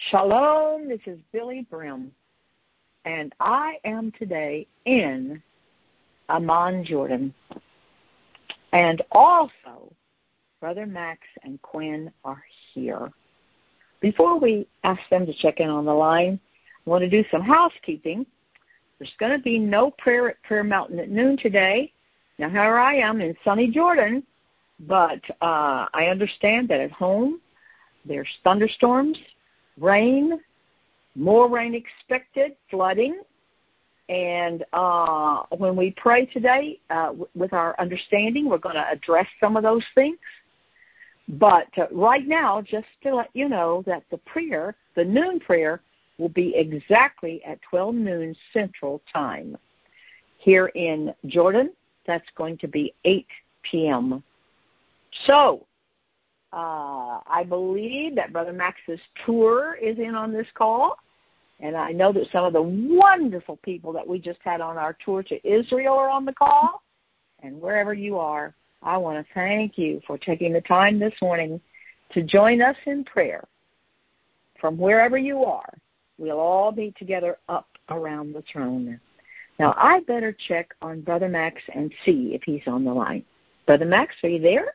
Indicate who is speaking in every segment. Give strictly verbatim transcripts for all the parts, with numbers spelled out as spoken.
Speaker 1: Shalom, this is Billy Brim, and I am today in Amman, Jordan. And also, Brother Max and Quinn are here. Before we ask them to check in on the line, I want to do some housekeeping. There's going to be no prayer at Prayer Mountain at noon today. Now, here I am in sunny Jordan, but uh, I understand that at home there's thunderstorms, rain, more rain expected, flooding. And uh, when we pray today, uh, w- with our understanding, we're going to address some of those things. But uh, right now, just to let you know that the prayer, the noon prayer, will be exactly at twelve noon Central Time. Here in Jordan, that's going to be eight p.m. So, Uh, I believe that Brother Max's tour is in on this call, and I know that some of the wonderful people that we just had on our tour to Israel are on the call. And wherever you are, I want to thank you for taking the time this morning to join us in prayer. From wherever you are, we'll all be together up around the throne. Now, I better check on Brother Max and see if he's on the line. Brother Max, are you there?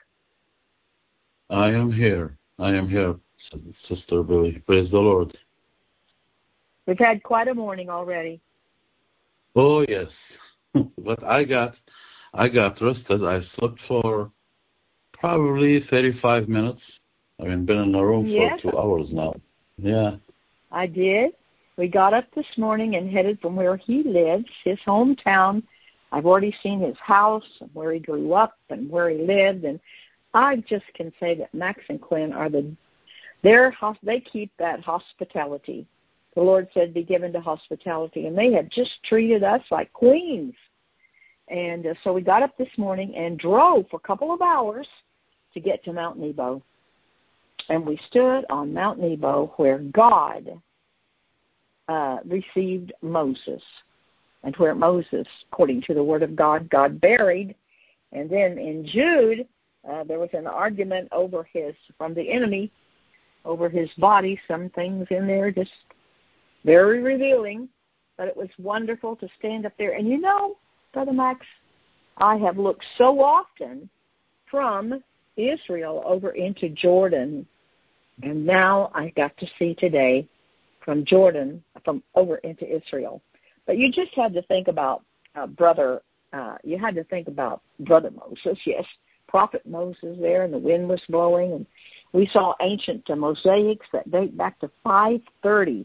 Speaker 2: I am here. I am here, Sister Billy. Praise the Lord.
Speaker 1: We've had quite a morning already.
Speaker 2: Oh, yes. But I got I got rested. I slept for probably thirty-five minutes. I mean, been in the room
Speaker 1: yes.
Speaker 2: for two hours now. Yeah.
Speaker 1: I did. We got up this morning and headed from where he lives, his hometown. I've already seen his house, where he grew up and where he lived, and I just can say that Max and Quinn are the, they're, they keep that hospitality. The Lord said, be given to hospitality, and they have just treated us like queens. And uh, so we got up this morning and drove for a couple of hours to get to Mount Nebo. And we stood on Mount Nebo where God uh, received Moses, and where Moses, according to the Word of God, God buried. And then in Jude, Uh, there was an argument over his, from the enemy, over his body, some things in there just very revealing, but it was wonderful to stand up there. And you know, Brother Max, I have looked so often from Israel over into Jordan, and now I got to see today from Jordan, from over into Israel. But you just had to think about uh, Brother, uh, you had to think about Brother Moses, yes, Prophet Moses there, and the wind was blowing, and we saw ancient uh, mosaics that date back to five thirty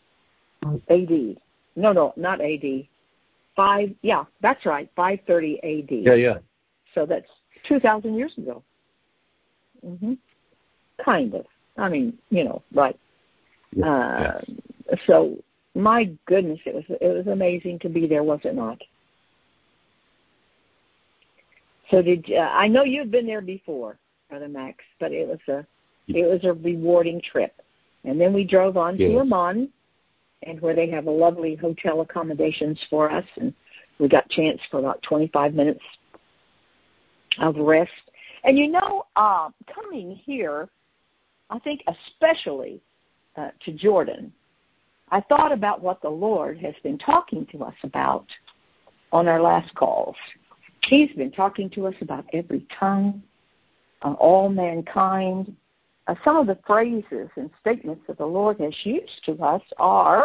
Speaker 1: A D. No, no, not A D. Five, yeah, that's right, five thirty A D.
Speaker 2: Yeah, yeah.
Speaker 1: So that's two thousand years ago. Mm-hmm. Kind of. I mean, you know, right.
Speaker 2: Yeah,
Speaker 1: uh,
Speaker 2: yeah.
Speaker 1: So, my goodness, it was it was amazing to be there, was it not? So did uh, I know you've been there before, Brother Max, but it was a it was a rewarding trip. And then we drove on
Speaker 2: yes.
Speaker 1: to Amman, and where they have a lovely hotel accommodations for us, and we got a chance for about twenty-five minutes of rest. And you know, uh, coming here, I think especially uh, to Jordan, I thought about what the Lord has been talking to us about on our last calls. He's been talking to us about every tongue, uh, all mankind. Uh, some of the phrases and statements that the Lord has used to us are,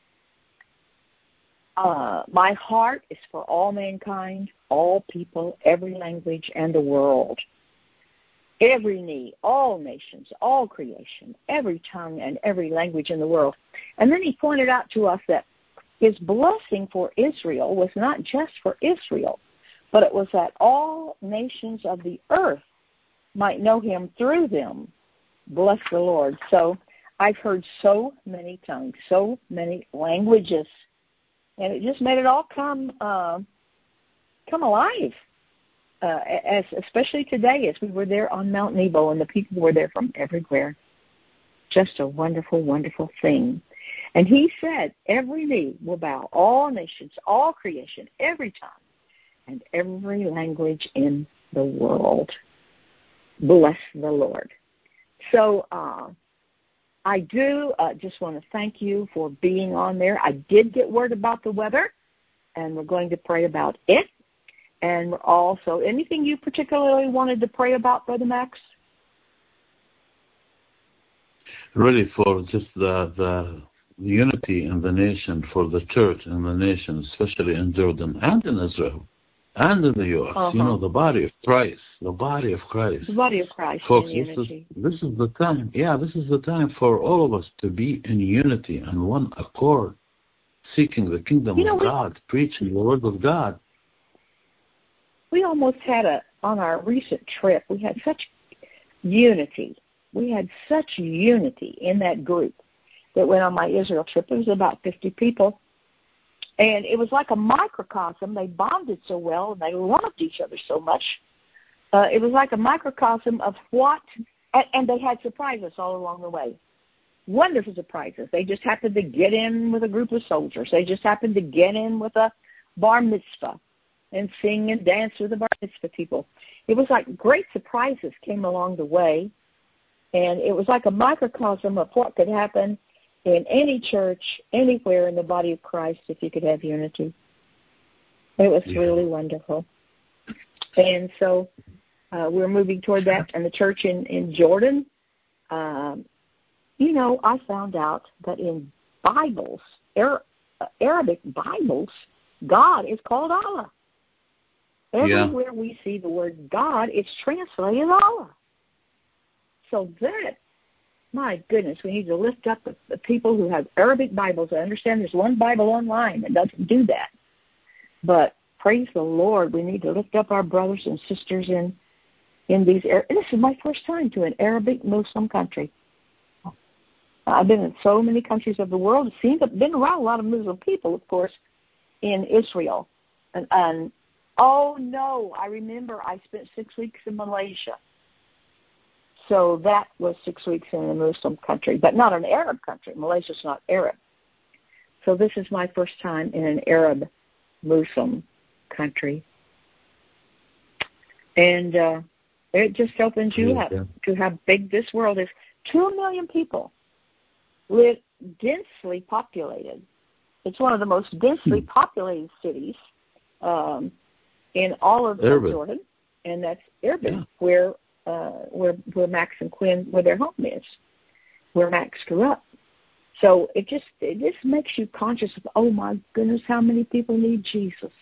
Speaker 1: uh, my heart is for all mankind, all people, every language, and the world. Every knee, all nations, all creation, every tongue, and every language in the world. And then he pointed out to us that his blessing for Israel was not just for Israel, but it was that all nations of the earth might know him through them. Bless the Lord. So I've heard so many tongues, so many languages, and it just made it all come uh, come alive, uh, as especially today as we were there on Mount Nebo, and the people were there from everywhere. Just a wonderful, wonderful thing. And he said, every knee will bow, all nations, all creation, every tongue, and every language in the world. Bless the Lord. So uh, I do uh, just want to thank you for being on there. I did get word about the weather, and we're going to pray about it. And we're also, anything you particularly wanted to pray about, Brother Max?
Speaker 2: Really, for just the the unity in the nation, for the church in the nation, especially in Jordan and in Israel and in the U S Uh-huh. You know, the body of Christ, the body of Christ.
Speaker 1: The body of Christ
Speaker 2: Folks,
Speaker 1: in
Speaker 2: this
Speaker 1: unity.
Speaker 2: Is, this is the time, yeah, this is the time for all of us to be in unity and one accord, seeking the kingdom you know, of we, God, preaching the word of God.
Speaker 1: We almost had a, on our recent trip, we had such unity. We had such unity in that group that went on my Israel trip. It was about fifty people. And it was like a microcosm. They bonded so well, and they loved each other so much. Uh, it was like a microcosm of what, and, and they had surprises all along the way. Wonderful surprises. They just happened to get in with a group of soldiers. They just happened to get in with a bar mitzvah and sing and dance with the bar mitzvah people. It was like great surprises came along the way, and it was like a microcosm of what could happen in any church, anywhere in the body of Christ, if you could have unity. It was yeah. really wonderful. And so uh, we're moving toward that. And the church in, in Jordan, um, you know, I found out that in Bibles, Ar- Arabic Bibles, God is called Allah. Everywhere yeah. we see the word God, it's translated Allah. So that, my goodness, we need to lift up the, the people who have Arabic Bibles. I understand there's one Bible online that doesn't do that. But praise the Lord, we need to lift up our brothers and sisters in in these areas. This is my first time to an Arabic Muslim country. I've been in so many countries of the world. I've seen, been around a lot of Muslim people, of course, in Israel. And, and oh, no, I remember I spent six weeks in Malaysia. So that was six weeks in a Muslim country, but not an Arab country. Malaysia's not Arab. So this is my first time in an Arab Muslim country. And uh, it just opens you up yeah. to how big this world is. Two million people live densely populated. It's one of the most densely hmm. populated cities um, in all of Arabic. Jordan, and that's Arabic, yeah. where Uh, where where Max and Quinn, where their home is, where Max grew up. So it just it just makes you conscious of, oh my goodness, how many people need Jesus.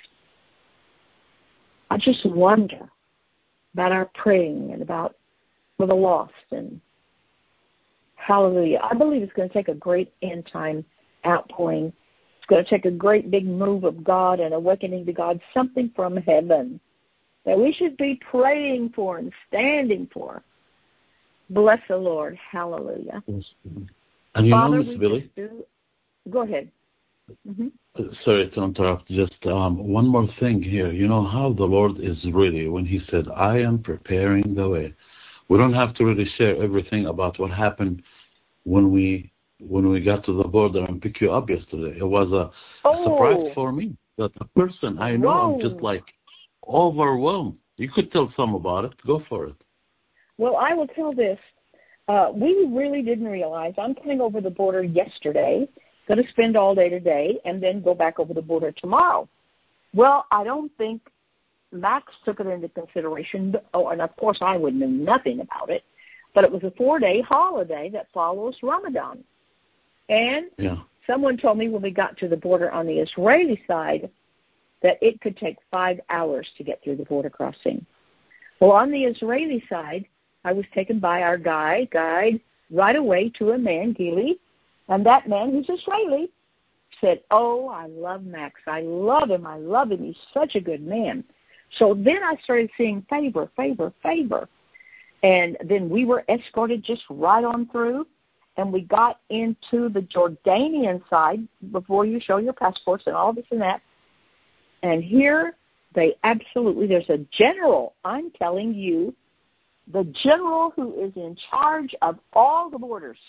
Speaker 1: I just wonder about our praying and about for the lost, and hallelujah. I believe it's going to take a great end time outpouring. It's going to take a great big move of God and awakening to God, something from heaven that we should be praying for and standing for. Bless the Lord. Hallelujah.
Speaker 2: And you
Speaker 1: Father,
Speaker 2: know, Miss Billy?
Speaker 1: Do, go ahead. Mm-hmm.
Speaker 2: Sorry to interrupt. Just um, one more thing here. You know how the Lord is really, when he said, I am preparing the way. We don't have to really share everything about what happened when we when we got to the border and picked you up yesterday. It was a,
Speaker 1: oh.
Speaker 2: a surprise for me. That the person I know, Whoa. I'm just like, overwhelmed. You could tell some about it. Go for it.
Speaker 1: Well, I will tell this. Uh, we really didn't realize. I'm coming over the border yesterday, going to spend all day today, and then go back over the border tomorrow. Well, I don't think Max took it into consideration. Oh, and of course I would know nothing about it, but it was a four-day holiday that follows Ramadan. And
Speaker 2: yeah.
Speaker 1: someone told me when we got to the border on the Israeli side that it could take five hours to get through the border crossing. Well, on the Israeli side, I was taken by our guide, guide right away to a man, Gili, and that man, who's Israeli, said, oh, I love Max. I love him. I love him. He's such a good man. So then I started seeing favor, favor, favor. And then we were escorted just right on through, and we got into the Jordanian side before you show your passports and all this and that. And here they absolutely, there's a general, I'm telling you, the general who is in charge of all the borders.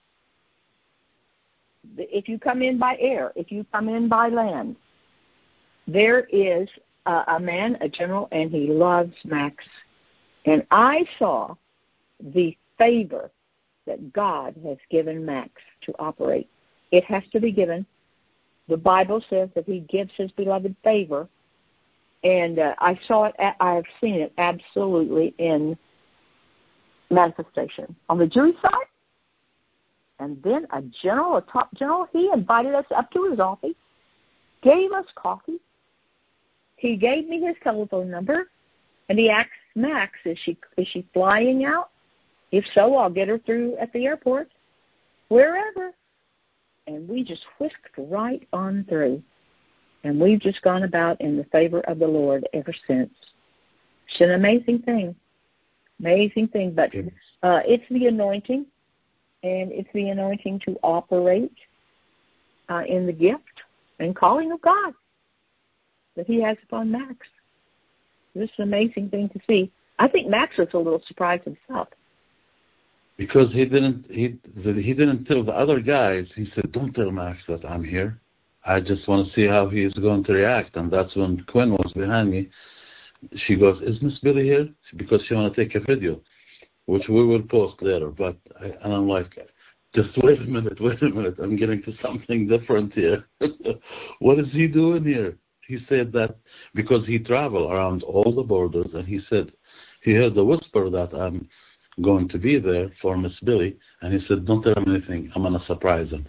Speaker 1: If you come in by air, if you come in by land, there is a, a man, a general, and he loves Max. And I saw the favor that God has given Max to operate. It has to be given. The Bible says that he gives his beloved favor, and uh, I saw it, I've seen it absolutely in manifestation. On the Jewish side, and then a general, a top general, he invited us up to his office, gave us coffee. He gave me his telephone number, and he asked Max, is she is she flying out? If so, I'll get her through at the airport, wherever. And we just whisked right on through. And we've just gone about in the favor of the Lord ever since. It's an amazing thing. Amazing thing. But uh, it's the anointing, and it's the anointing to operate uh, in the gift and calling of God that he has upon Max. This is an amazing thing to see. I think Max was a little surprised himself.
Speaker 2: Because he didn't he he didn't tell the other guys. He said, "Don't tell Max that I'm here. I just want to see how he is going to react." And that's when Quinn was behind me. She goes, "Is Miss Billy here?" Because she want to take a video, which we will post later. But I, and I'm like, just wait a minute, wait a minute. I'm getting to something different here. What is he doing here? He said that because he traveled around all the borders, and he said he heard the whisper that I'm going to be there for Miss Billy, and he said, "Don't tell him anything. I'm going to surprise him."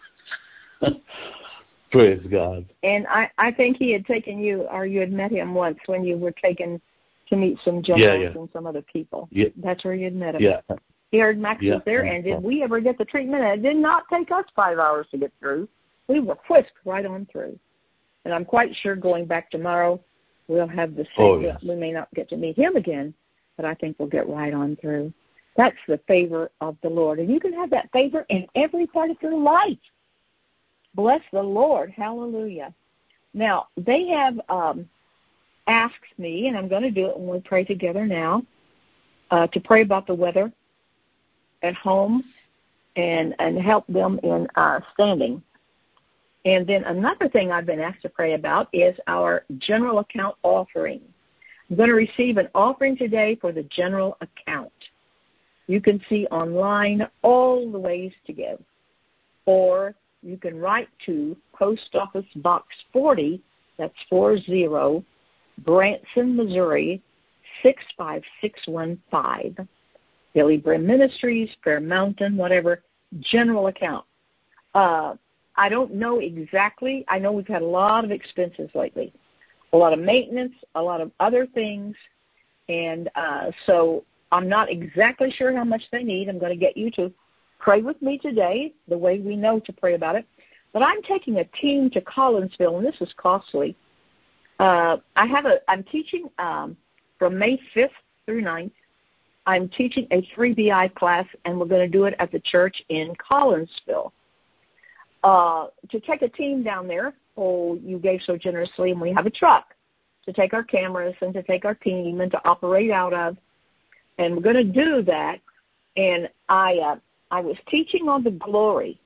Speaker 2: Praise God.
Speaker 1: And I, I think he had taken you, or you had met him once when you were taken to meet some generals yeah, yeah. and some other people.
Speaker 2: Yeah.
Speaker 1: That's where you had met him.
Speaker 2: Yeah.
Speaker 1: He heard Max
Speaker 2: yeah.
Speaker 1: was there, and did we ever get the treatment? It did not take us five hours to get through. We were whisked right on through. And I'm quite sure going back tomorrow, we'll have the same.
Speaker 2: Oh, yes.
Speaker 1: We may not get to meet him again, but I think we'll get right on through. That's the favor of the Lord. And you can have that favor in every part of your life. Bless the Lord. Hallelujah. Now, they have um, asked me, and I'm going to do it when we pray together now, uh, to pray about the weather at home and, and help them in uh, standing. And then another thing I've been asked to pray about is our general account offering. I'm going to receive an offering today for the general account. You can see online all the ways to give. Or you can write to Post Office Box forty, that's forty, Branson, Missouri, six five six one five. Billy Brim Ministries, Fair Mountain, whatever, general account. Uh, I don't know exactly. I know we've had a lot of expenses lately, a lot of maintenance, a lot of other things, and uh, so I'm not exactly sure how much they need. I'm going to get you to pray with me today, the way we know to pray about it. But I'm taking a team to Collinsville, and this is costly. Uh, I have a. I'm teaching um, from May fifth through ninth. I'm teaching a three B I class, and we're going to do it at the church in Collinsville. Uh, to take a team down there, oh, you gave so generously, and we have a truck to take our cameras and to take our team and to operate out of. And we're going to do that. And I uh, I was teaching on the glory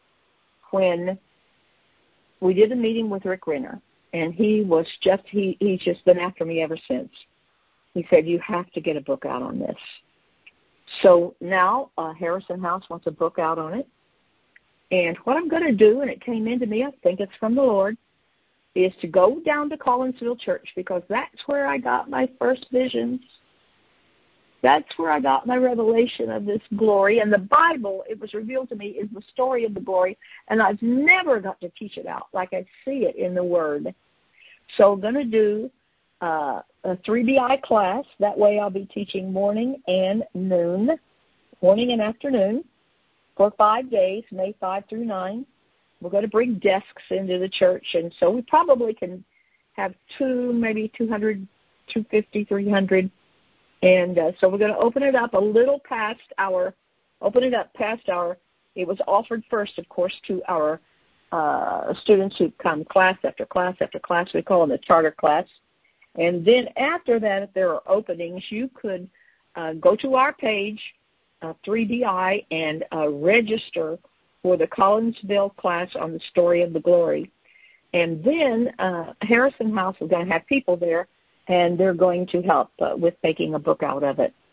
Speaker 1: when we did a meeting with Rick Renner. And he was just, he, he's just been after me ever since. He said, you have to get a book out on this. So now uh, Harrison House wants a book out on it. And what I'm going to do, and it came into me, I think it's from the Lord, is to go down to Collinsville Church, because that's where I got my first visions. That's where I got my revelation of this glory. And the Bible, it was revealed to me, is the story of the glory. And I've never got to teach it out like I see it in the Word. So I'm going to do uh, a three B I class. That way I'll be teaching morning and noon, morning and afternoon, for five days, May fifth through ninth. We're going to bring desks into the church. And so we probably can have two, maybe two hundred, two fifty, three hundred. And uh, so we're going to open it up a little past our, open it up past our, it was offered first, of course, to our uh, students who come class after class after class. We call them the charter class. And then after that, if there are openings, you could uh, go to our page, uh, three B I, and uh, register for the Collinsville class on the story of the glory. And then uh, Harrison House is going to have people there, and they're going to help uh, with making a book out of it.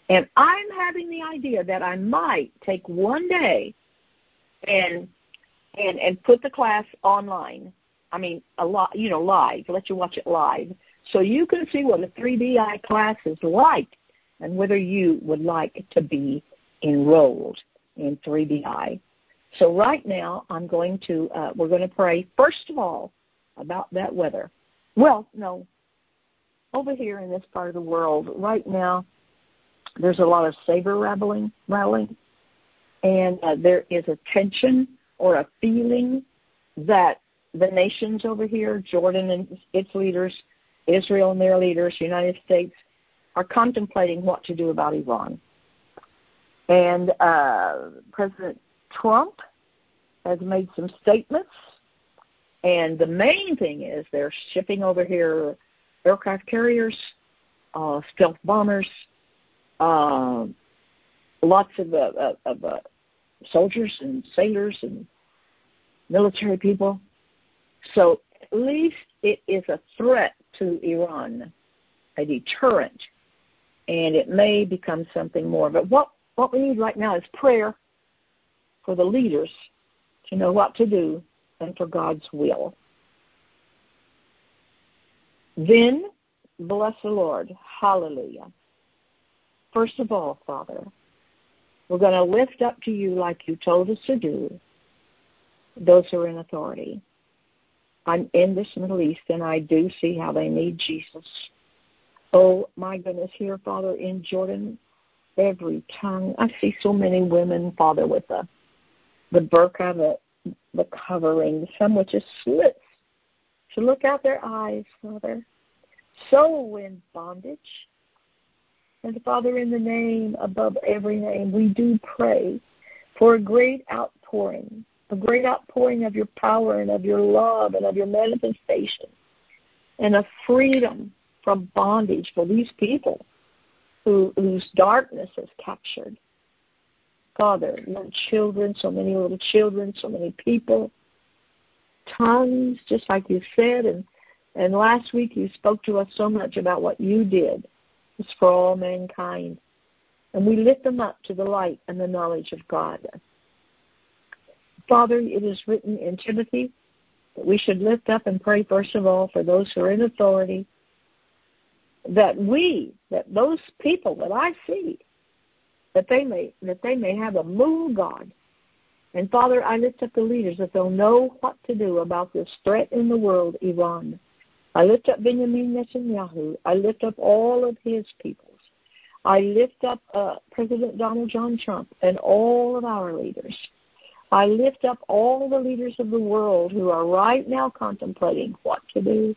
Speaker 1: And I'm having the idea that I might take one day and and and put the class online. I mean, a lot, you know, live. Let you watch it live, so you can see what a three D I class is like, and whether you would like to be enrolled in three D I. So right now, I'm going to uh, we're going to pray first of all about that weather. Well, no, over here in this part of the world right now, there's a lot of saber rattling, rattling, and uh, there is a tension or a feeling that the nations over here, Jordan and its leaders, Israel and their leaders, United States, are contemplating what to do about Iran. And uh, President Trump has made some statements, and the main thing is they're shipping over here aircraft carriers, uh, stealth bombers, uh, lots of, uh, of uh, soldiers and sailors and military people. So at least it is a threat to Iran, a deterrent, and it may become something more. But what, what we need right now is prayer for the leaders to know what to do and for God's will. Then, bless the Lord. Hallelujah. First of all, Father, we're going to lift up to you like you told us to do those who are in authority. I'm in this Middle East, and I do see how they need Jesus. Oh, my goodness, here, Father, in Jordan, every tongue. I see so many women, Father, with the, the burqa, the, the covering, some with just slits to look out their eyes, Father. So in bondage. And, Father, in the name above every name, we do pray for a great outpouring, a great outpouring of your power and of your love and of your manifestation, and a freedom from bondage for these people who, whose darkness is captured. Father, little children, so many little children, so many people, tongues, just like you said, and, and last week you spoke to us so much about what you did. It's for all mankind. And we lift them up to the light and the knowledge of God. Father, it is written in Timothy that we should lift up and pray, first of all, for those who are in authority, that we, that those people that I see, that they may that they may have a move, God. And, Father, I lift up the leaders that they'll know what to do about this threat in the world, Iran. I lift up Benjamin Netanyahu. I lift up all of his peoples. I lift up uh, President Donald John Trump and all of our leaders. I lift up all the leaders of the world who are right now contemplating what to do.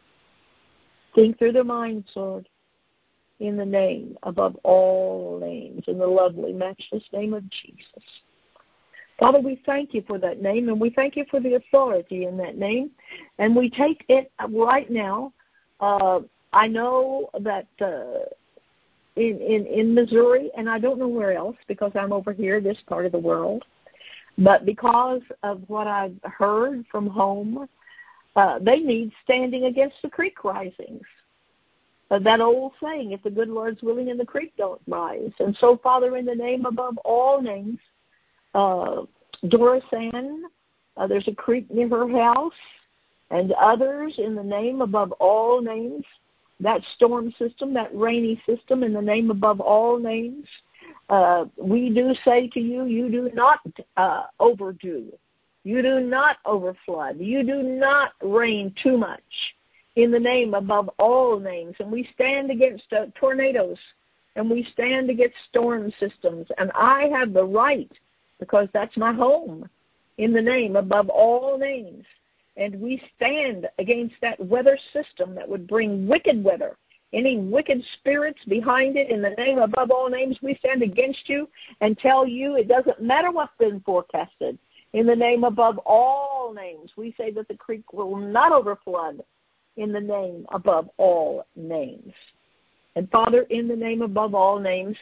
Speaker 1: Think through their minds, Lord, in the name above all names, in the lovely, matchless name of Jesus. Father, we thank you for that name, and we thank you for the authority in that name. And we take it right now. Uh, I know that uh, in, in, in Missouri, and I don't know where else because I'm over here, this part of the world, but because of what I've heard from home, uh, they need standing against the creek risings. Uh, that old saying, if the good Lord's willing and the creek don't rise. And so, Father, in the name above all names, Uh, Doris Ann, uh, there's a creek near her house, and others in the name above all names, that storm system, that rainy system in the name above all names, uh, we do say to you, you do not uh, overdo. You do not overflood. You do not rain too much in the name above all names. And we stand against uh, tornadoes, and we stand against storm systems, and I have the right, because that's my home, in the name above all names. And we stand against that weather system that would bring wicked weather, any wicked spirits behind it. In the name above all names, we stand against you and tell you it doesn't matter what's been forecasted. In the name above all names, we say that the creek will not overflood in the name above all names. And, Father, in the name above all names,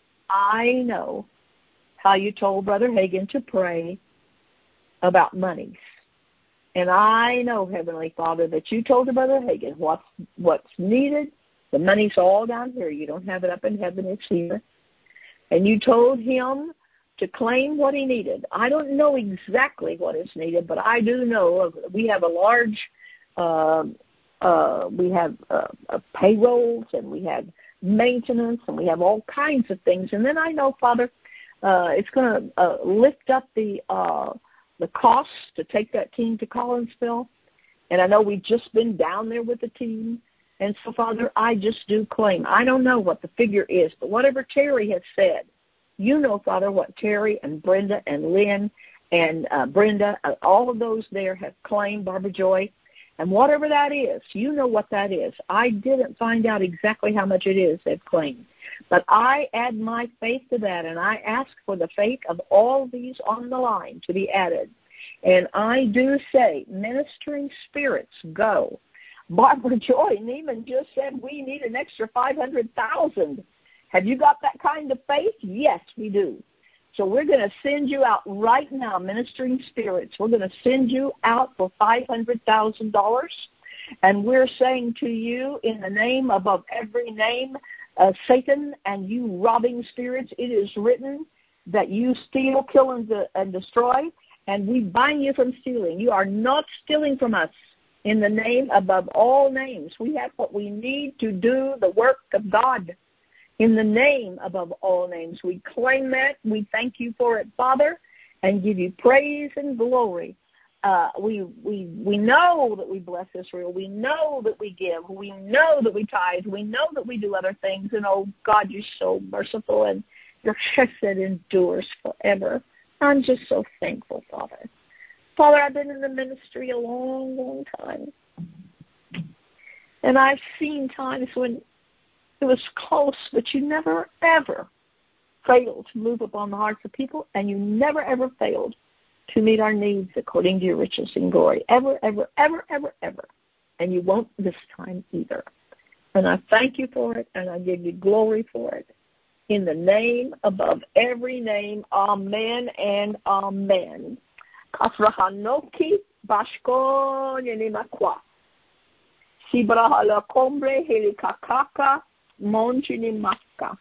Speaker 1: I know how you told Brother Hagin to pray about monies. And I know, Heavenly Father, that you told Brother Hagin what's, what's needed. The money's all down here. You don't have it up in heaven. It's here. And you told him to claim what he needed. I don't know exactly what is needed, but I do know we have a large, uh, uh, we have uh, uh, payrolls, and we have maintenance, and we have all kinds of things. And then I know, Father, uh, it's going to uh, lift up the uh, the cost to take that team to Collinsville. And I know we've just been down there with the team. And so, Father, I just do claim. I don't know what the figure is, but whatever Terry has said, you know, Father, what Terry and Brenda and Lynn and uh, Brenda, uh, all of those there have claimed, Barbara Joy. And whatever that is, you know what that is. I didn't find out exactly how much it is they've claimed. But I add my faith to that, and I ask for the faith of all these on the line to be added. And I do say, ministering spirits, go. Barbara Joy Neiman just said we need an extra five hundred thousand dollars. Have you got that kind of faith? Yes, we do. So we're going to send you out right now, ministering spirits. We're going to send you out for five hundred thousand dollars. And we're saying to you, in the name above every name, uh, Satan and you robbing spirits, it is written that you steal, kill, and, de- and destroy, and we bind you from stealing. You are not stealing from us. In the name above all names, we have what we need to do the work of God. In the name above all names, we claim that. We thank you for it, Father, and give you praise and glory. Uh, we we we know that we bless Israel. We know that we give. We know that we tithe. We know that we do other things. And, oh, God, you're so merciful, and your chesed endures forever. I'm just so thankful, Father. Father, I've been in the ministry a long, long time. And I've seen times when it was close, but you never, ever failed to move upon the hearts of people, and you never, ever failed to meet our needs according to your riches and glory. Ever, ever, ever, ever, ever. And you won't this time either. And I thank you for it, and I give you glory for it. In the name above every name, amen and amen. Kafrahanoki bashkon yenimakwa. Sibrahala kombre helikakaka monjinimaka.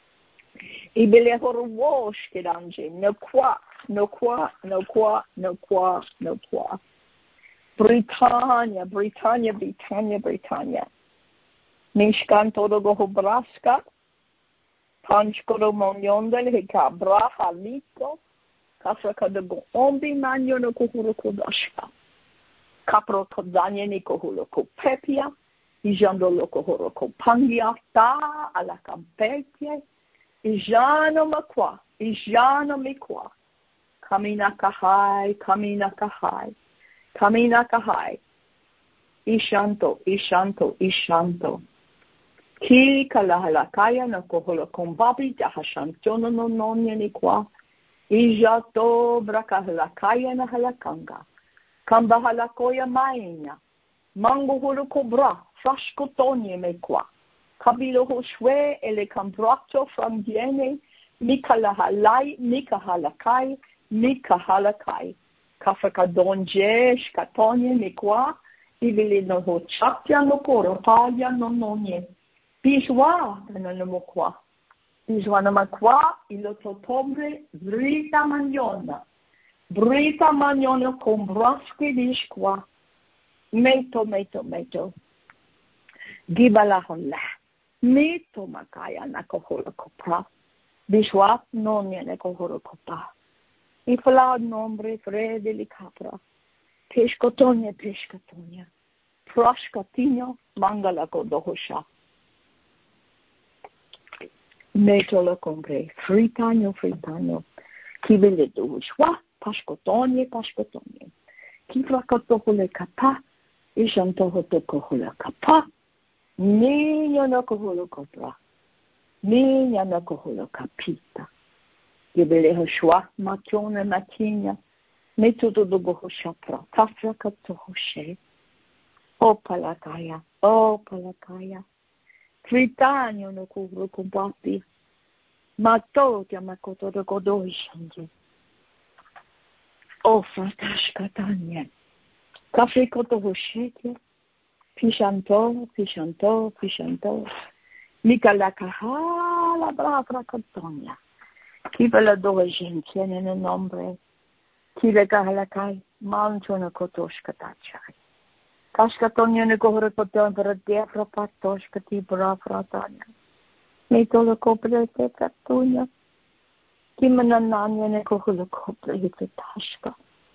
Speaker 1: Ibelehorwosh kedanje. No kwa, no kwa, no kwa, no kwa, no kwa. Britannia, Britannia, Britannia, Britannia. Mishkanto gohobraska. Panchkoro monyondel hekabra haliko. Kafrakadago ombi manyo no kuhuru kodashka. Kapro kodanye ni kuhuru kopepia. Ijando lo kuhuru kopangia ta ala kampetje. Ijano makwa. Ijano mikwa. Kamina kahai, kamina kahai. Kamina kahai. Ishanto, ishanto, ishanto. Ki kalahalakaya na kuhuru kombabi jahashantono no nonye ni kwa. Ijato brakahalakaya na halakanga. Kamba halakoya maina. Mango hulu kobra. Frashko tonye mekwa. Kabilo hoshwe ele kambrato from diene. Mikalahalai, mikahalakai, mikahalakai. Kafaka donje, shkatonye mekwa. Ibili no ho chapya no koro, paya no nonye. Bijwa na no mokwa. Bijwana makwa, ilototombre, brita magnona. Brita magnona combrasque dishkwa. Meto, meto, meto. Gibala hola. Meto makaya na koholo kopra. Bijwa nonya na koholo kopa. Ifla nombre frede li capra. Peshkotonya, peshkotonya. Proshkatinyo, mangala kodohosha. Metolo compre, fritano, fritano, chi vede dushwa, pashkotonye, pashkotonye, chi frakotohule kapa, ishantoho tokohula kapa, minya nokoholo kopra, minya nokoholo kapita, gibele hoshwa, matione matinya, metodo dogo shapra, kafra katohoshe, o palakaya, o palakaya. Fritanio no kuro kumbati. Mato ti amakoto do godoishanje. O fratash katanya. Kafrikoto hosheke. Pishanto, pishanto, pishanto. Mikalakahala bravra katonya. Kibala doa gente en el nombre. Kile kahalakai. Manchona kotoshka tachai. Kashkatonya ne kohore koton para defra patoshka ti bra fratanya. Metolo kopre te katunya. Kimanananya ne kohole kopre te tashka.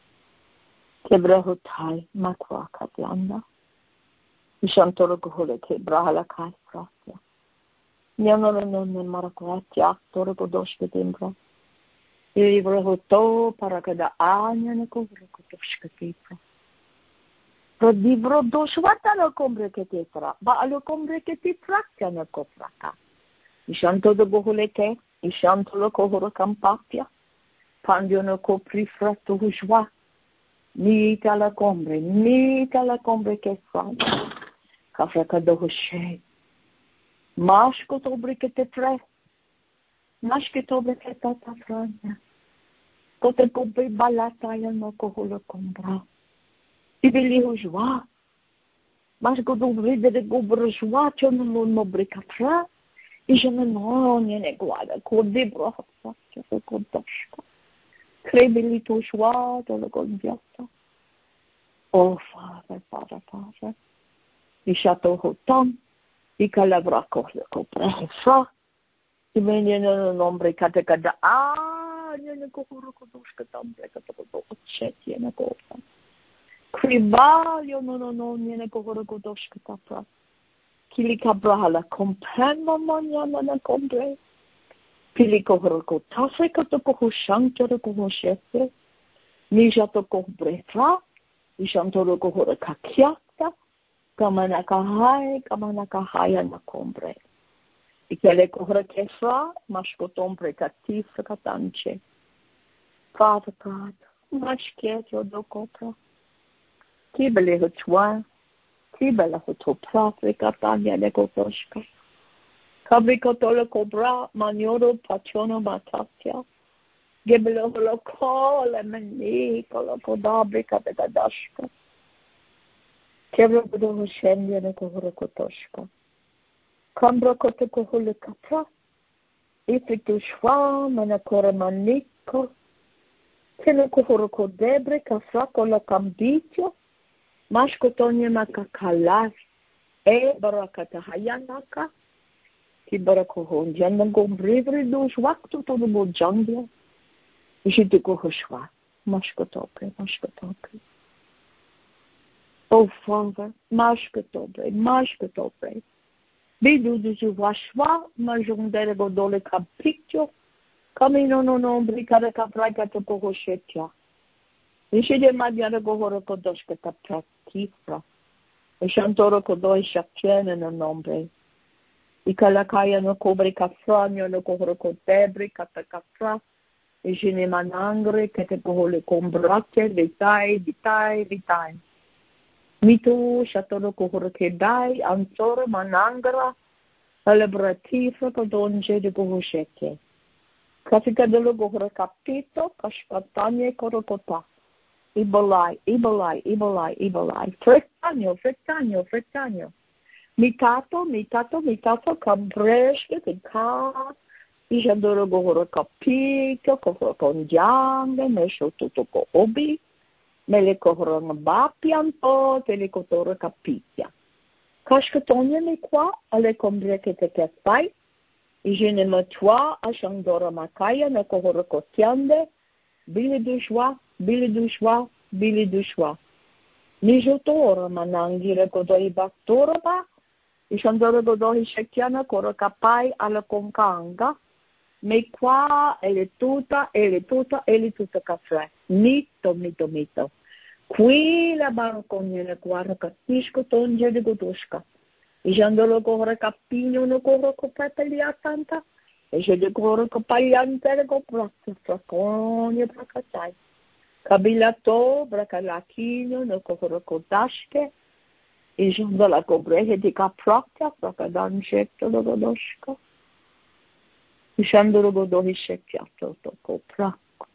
Speaker 1: Kebra hutai makwa katlanda. Ishantolo kohole ke brahalakai fratya. Nyanolo non ne marakwati aktoro kodoshka timbra. Libro hoto para cada anya ne kohore kotoshka tipra. Rodibro doshwata no kombre ke tefra. Ba alo kombre ke tifrakya no kofraka. Ishanto do gohuleke. Ishanto lo kohoro kampapia. Pandio no koprifrato hushwa. Mita la kombre. Mita la kombre ke frana. Kafraka do hushe. Mashko tobre ke tefre. Mashke tobre ke tata frana. Kote kombre balata ya no koholo kombra. Ibili joie. Mas que do vida de gobra joie, tu não não brinca e je me non ne guarda con de brofa, che se contosco. Crebili tu joie de la condiata. Oh Father, Father, Father. I chateau hotam, i calabra cosa copra fa. I meni no nombre cate cada ah, ne kohoro kodoshka tambre cate do chet ne kofa. Kribalio no no no niene kohoro kodoshka tapra. Kili kabrahala komprendo manyana na kombre. Pili kohoro kotase kato koho shankero koho shete. Nijato kombre fra. Ishantoro kohoro kakiata. Kamana kahai, kamana kahaya na kombre. Ikele kohoro kefra, mashko tombre katifra katanche. Father God, mashket yodo kopra. Kibele hutwa, kibele hutopra, frikatanya negotoshka. Kabrikotolo cobra, manioro, pachono, matatya. Gibele holoko, lemeni, kolokodabrika, begadashka. Kebro budo hushendia negohorokotoshka. Kambro kotokohole kapra. Ifitu shwa, manakora maniko. Keno kohoroko debre, kafrako la kambityo. Mashkotonye makakalas e barakata hayanaka ki barako janna gombrivri dos waktu to do bojanglia jite ko hoshwa mashkotope mashkotope. Oh Father, mashkotope mashkotope bidu du washwa majondere godole kapiccio camino non ombri kada kapraka to ko hoshetya. Ishide madiana gohoro kodoshka tapratifra. Ishantoro kodoi shakchene no nombre. Ikalakaya no kobre kafranyo no kohoro kodebri katakafra. Ishine manangre kete kohole kombrate vitai vitai vitai. Mito shatoro kohoro kedai ansoro manangra. Celebratifra kodonje de gohosheke. Kasika delo gohoro kapito kashpatanye korokota. Ibolai, Ibolai, Ibolai, Ibolai. Frectanio, frectanio, frectanio. Mitato, mitato, mitato, campresce, che ca. Ijandoro gohoro capito, kohoro congiange, mesho tutto co obi. Me le kohoro ngabapianto, te le kotoro capitia. Kashkatonia me qua, alle combre che te che fai. Ijene matua, ashandora makaya, ne kohoro kotiande. Bile de joie. Bili dushwa, bili dushwa. Nijotora manangire godoi baktora ba. Ishandoro godoi shekiana koro kapai ala konkanga. Me qua ele tuta, ele tuta, ele tuta caffè. Mito, mito, mito. Qui la baroconine guarda capisco tonge di godushka. Ishandoro gore capino no goro copeteli a tanta. E je de goro copagliante go prato fraconia pracatai. Kabilato, brakalakino, no kohorokodashke, i jondo la cobrehe di caprakta, brakadanjekto lo godoshka. I shandoro godohi shekyato to koprak.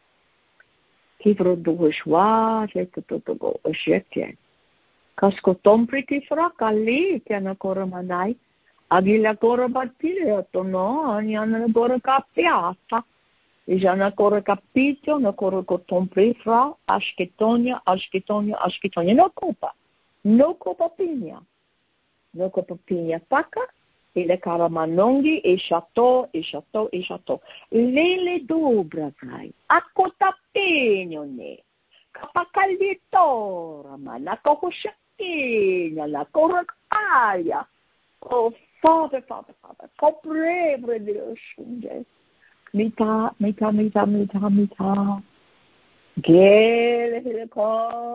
Speaker 1: Kivro duhishwa, jekto to go shekye. Kasko tompriti frakali, kiana koramanai, agila korabatile, to no, anyana gora kapiata. E já na cora capítulo, na cora cotom prefra, asquetonia, asquetonia, asquetonia. No copa. No copa pinha. No copa pinha paca. Ele caramanongi, e chateau, e chateau, e chateau. Lele dobra, vai. A cota pinho, ne. Capacalitora, mana, cohochaquinha, la coracalha. Oh, Father, Father, Father. Coprebre Deus, Jesus. Mita, mita, mita, mita, mita. Gele, gele, ko.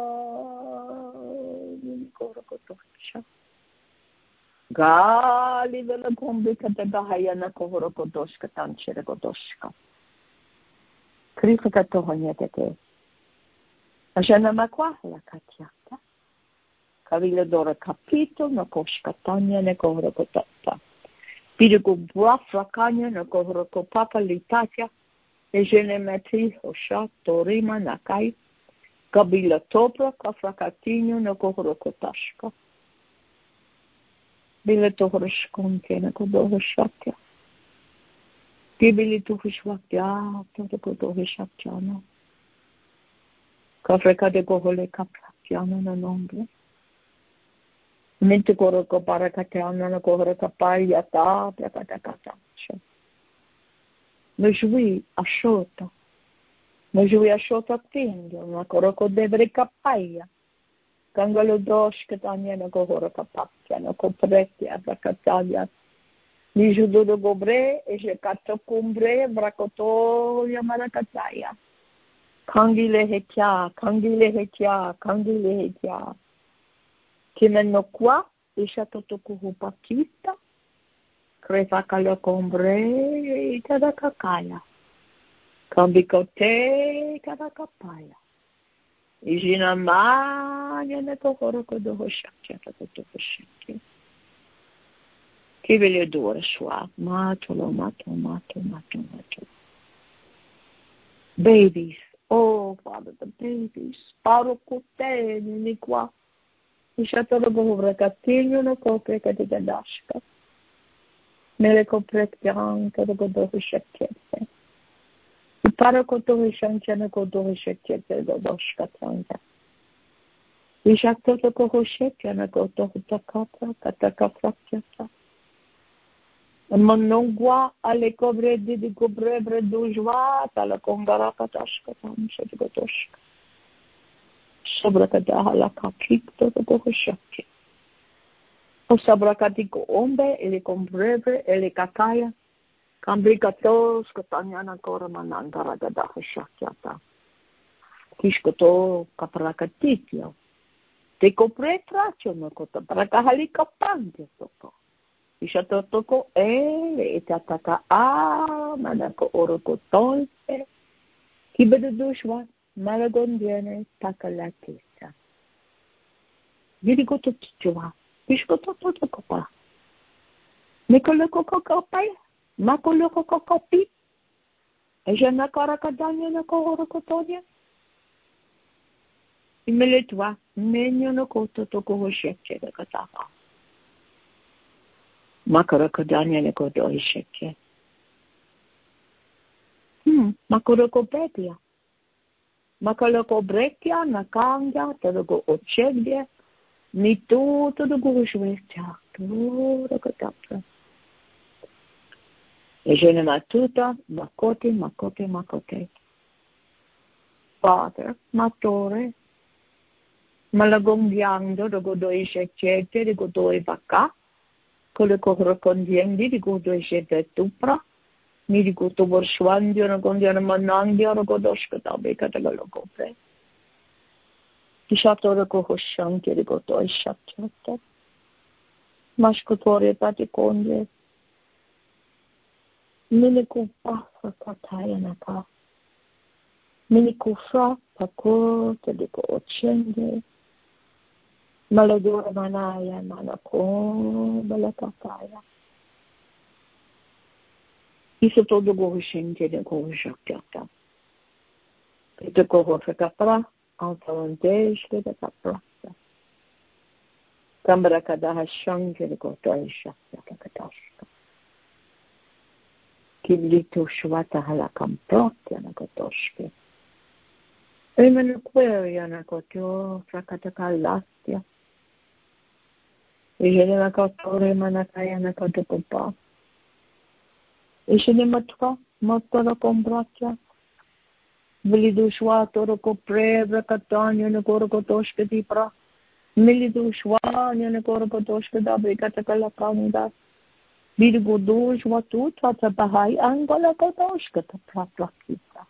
Speaker 1: Korokotosha. Gali, vela, kombika, te bahaya na kohorokotoshka, tanchere kotoshka. Krika tohonya tete. Ajana makwa, la katiaka. Kavila dora capito, na koshkatanya, na kohorokotata. Pidigo brafrakanya na kohoroko papa litatia, e genemetri hosha torima nakai, kabila topra kafrakatinho na kohoroko tashka. Bila tohoroshkonke na kodohoshatya. Kibili tuhushwakya, todokodohoshatyana. Kafreka de kohole kapratyana na nombre. Mente koroko parakatana na koroko payata prakatakata. Me joui a shota. Me joui a shota tingo na koroko debre kapaya. Kangalo dosh katanya na koroko papya na kopretia prakataya. Ni judo do gobre e je kato kumbre brakoto yamarakataya. Kangile hetia, kangile hetia, kangile hetia. Kimeno qua, isha totoku pakita, kreva kalo kombre, itada kakaya. Kambikote, kada kapaya. Ijina manya na tohoro kodoho shakya, totoku shakya. Kivele dora shwa, matolo, mato, mato, mato, mato. Babies, oh Father, the babies, parokote, ni qua. Ishatoro govra katilio no kopre kadigandashka. Mele kopre kyanka do godo shakete. Iparo koto shancha no godo shakete do doshka tanga. Ishatoro koho shakya no godo takatra katakatra kyata. Manongwa ale kobre di kobre bredujwa tala kongara katashka tamsha godoshka. Sabrakadaha la capito do goshake. O sabrakatiko ombe, ele combreve, ele kakaya. Kambrikatos, katanyana koramananda ragadaha shakyata. Kishkoto kaprakatitio. Te kopre tracho no kota, prakahalika pante toko. Ishatotoko ele etataka a manako orokotonse. Kibedushwa. Malagondiene takalatesa. Dirigoto tichua. Bishkoto toto kopa. Nikoloko kokopai. Makoloko kokopi. Ejana karakadanya na kohorokotonia. Imeletwa. Menyo no koto toko hoshekche de kataha. Makarakadanya na koto hoshekche. Hmm. Makorokopepia. Makaloko brekia, nakanga, todo ochebia, ni tu, todo gushwecha, todo katapra. E je ne matuta, makote, makote, makote. Father, matore, malagombiando, do godo ishechete, di godo e baka, cole kohrokondiende, di godo ishete tupra. Mi dico to borswandio no kondiano manandio no godoshka tabe katagalo kopre. Kishato ro ko hoshanke ri goto ishatta. Mashkotore pati konde. Mini ko passa kataya naka. Mini ko fra pako te diko ochende. Maladora manaya manako balakataya. Isso todo gorrochente de gorrochata. Ito gorrocha capra, antalantej de capra. Cambra cada hashang de gorrocha capra. Kiblito shwata halakam protya na kotoshke. Emenu queria na kotyo frakatakalastia. Ijene na kotore manakaya na kotokopa. Ijene matwa matara kombratya. Vilidu shwata roko prevra katanya na korokotoshke dipra. Milidu shwanya na korokotoshke dabri katakalakanda. Virgo dois watu tata bahai angola kotoshka ta praplakita.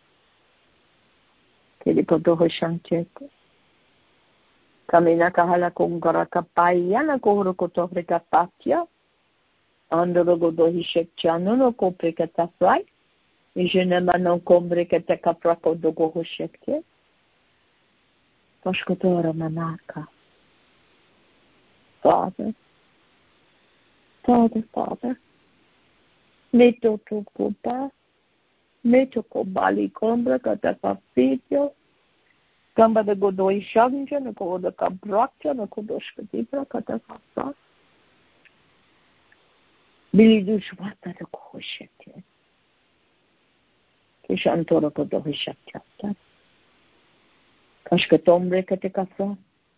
Speaker 1: Kili kodoho shanchete. Kamina kahala kongara kapaya na kohoro kotohre kapatya. Andoro godohi shekchano no kopre katafrai. Ijenema non kombre katakaprako dogoho shekte. Toshkotora manaka. Father. Father, Father, meto tu kupa, meto kobali kombra kata kapityo, kamba de godoi shanja, na koda kabrakya, na kodoshka dipra kata kapsa. Bilidu shwata de kohoshete. Kishantoro kodohi shakchata. Kashka tombre kate kapsa.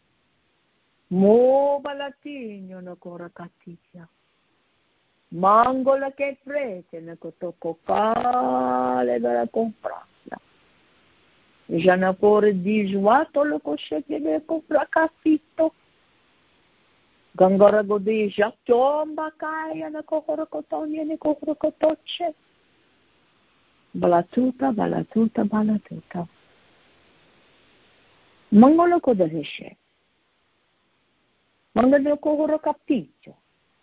Speaker 1: Mo balatinyo na kora katitya. Mangola che prete ne kotoko kale dalla comprasla. Jana pore di juato lo coshete de compra capito. Gangora godi jatomba kaya na kohoro kotonya ne kohoro kotoche. Balatuta, balatuta, balatuta. Mangolo kodahishe. Mangolo kohoro capito.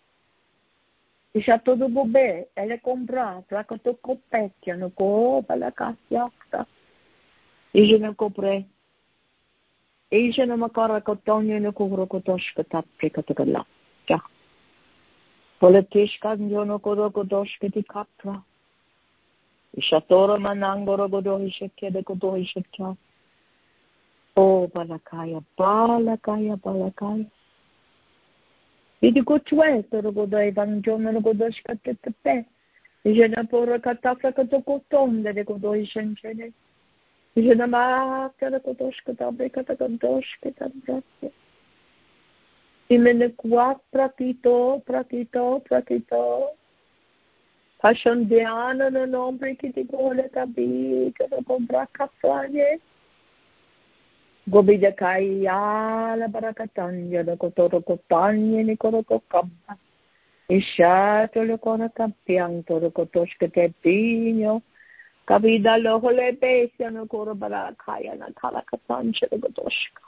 Speaker 1: Isha todo bobe, ele compra, pra que tu copete, no copa la casiata. E je ne comprei. E je ne makara kotonye no kohoro kotoshka tapre katagala. Ja. Politishka njono koro kotoshka di kapra. Isha toro manangoro godohi shekede godohi shekya. Oh, balakaya, balakaya, balakaya. Vidi kuchwe, toro godo evangelio no godo shkatetepe. Jena pora katafra katokotonde de godo ishenchene. Jena maakta de godo shkatabre katagodo shkatabre. Imene kwa prakito, prakito, prakito. Passion diana no nombre ki ti gole kabi, kada compra kafanye. Gobida kaya la barakatanya da kotoro kotanya ni koro kokamba. Ishato lo kona kampiang toro kotoshke te pino. Kabida lo hole besia no koro barakaya na kala katanja da kotoshka.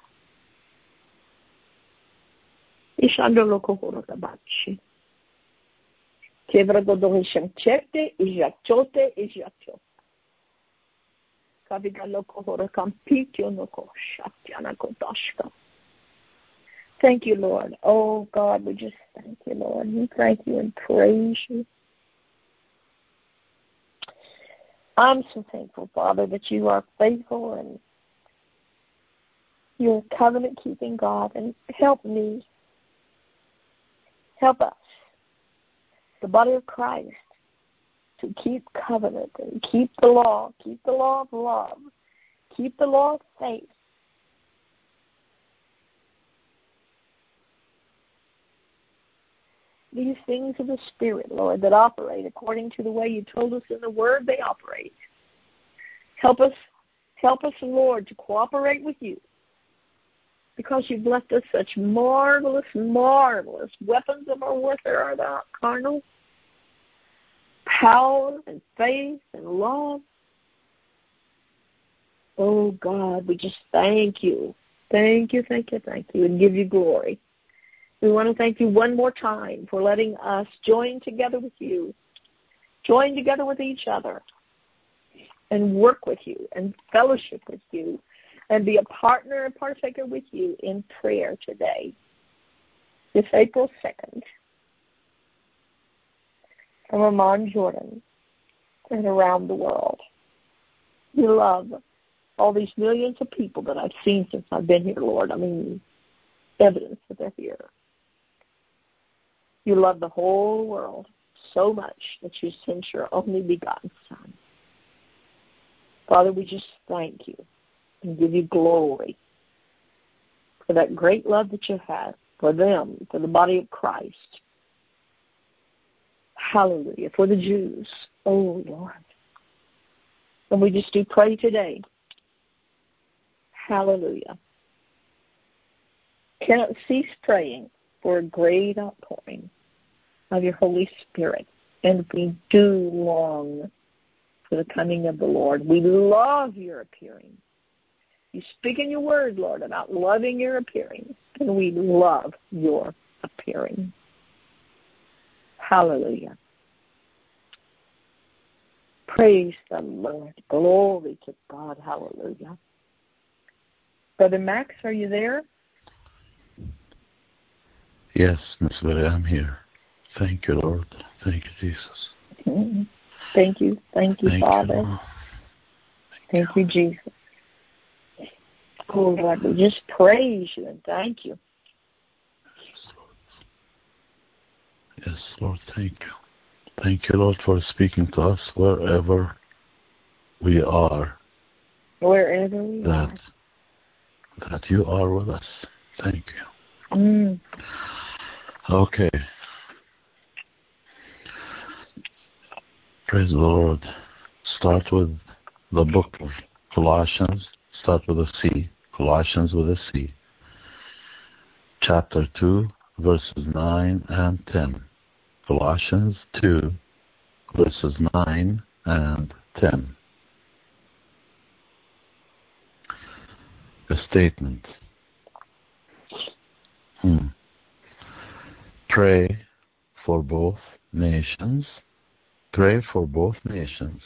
Speaker 1: Ishando lo kohoro kabachi. Kevra godohi shanchete, ijachote, ijachote. Thank you, Lord. Oh, God, we just thank you, Lord. We thank you and praise you. I'm so thankful, Father, that you are faithful and you're a covenant-keeping God. And help me, help us, the body of Christ, to keep covenant and keep the law, keep the law of love, keep the law of faith. These things of the Spirit, Lord, that operate according to the way you told us in the Word they operate. Help us, help us, Lord, to cooperate with you because you've left us such marvelous, marvelous weapons of our warfare are not carnal. Power and faith and love. Oh, God, we just thank you. Thank you, thank you, thank you, and give you glory. We want to thank you one more time for letting us join together with you, join together with each other, and work with you, and fellowship with you, and be a partner and partaker with you in prayer today. This April second. From Amman, Jordan, and around the world. You love all these millions of people that I've seen since I've been here, Lord. I mean, evidence that they're here. You love the whole world so much that you sent your only begotten Son. Father, we just thank you and give you glory for that great love that you have for them, for the body of Christ. Hallelujah. For the Jews. Oh, Lord. And we just do pray today. Hallelujah. Cannot cease praying for a great outpouring of your Holy Spirit. And we do long for the coming of the Lord. We love your appearing. You speak in your word, Lord, about loving your appearing. And we love your appearing. Hallelujah. Praise the Lord. Glory to God. Hallelujah. Brother Max, are you there?
Speaker 2: Yes, Miss Billy, I'm here. Thank you, Lord. Thank you, Jesus.
Speaker 1: Mm-hmm. Thank you. Thank you,
Speaker 2: Thank
Speaker 1: Father.
Speaker 2: You,
Speaker 1: thank, thank you. you, Jesus. Oh, Lord, we just praise you and thank you.
Speaker 2: Yes, Lord. Yes, Lord, thank you. Thank you, Lord, for speaking to us wherever we are.
Speaker 1: Wherever we
Speaker 2: that,
Speaker 1: are.
Speaker 2: That you are with us. Thank you.
Speaker 1: Mm.
Speaker 2: Okay. Praise the Lord. Start with the book of Colossians. Start with a C. Colossians with a C. Chapter two, verses nine and ten. Colossians two, verses nine and ten. A statement. Hmm. Pray for both nations. Pray for both nations.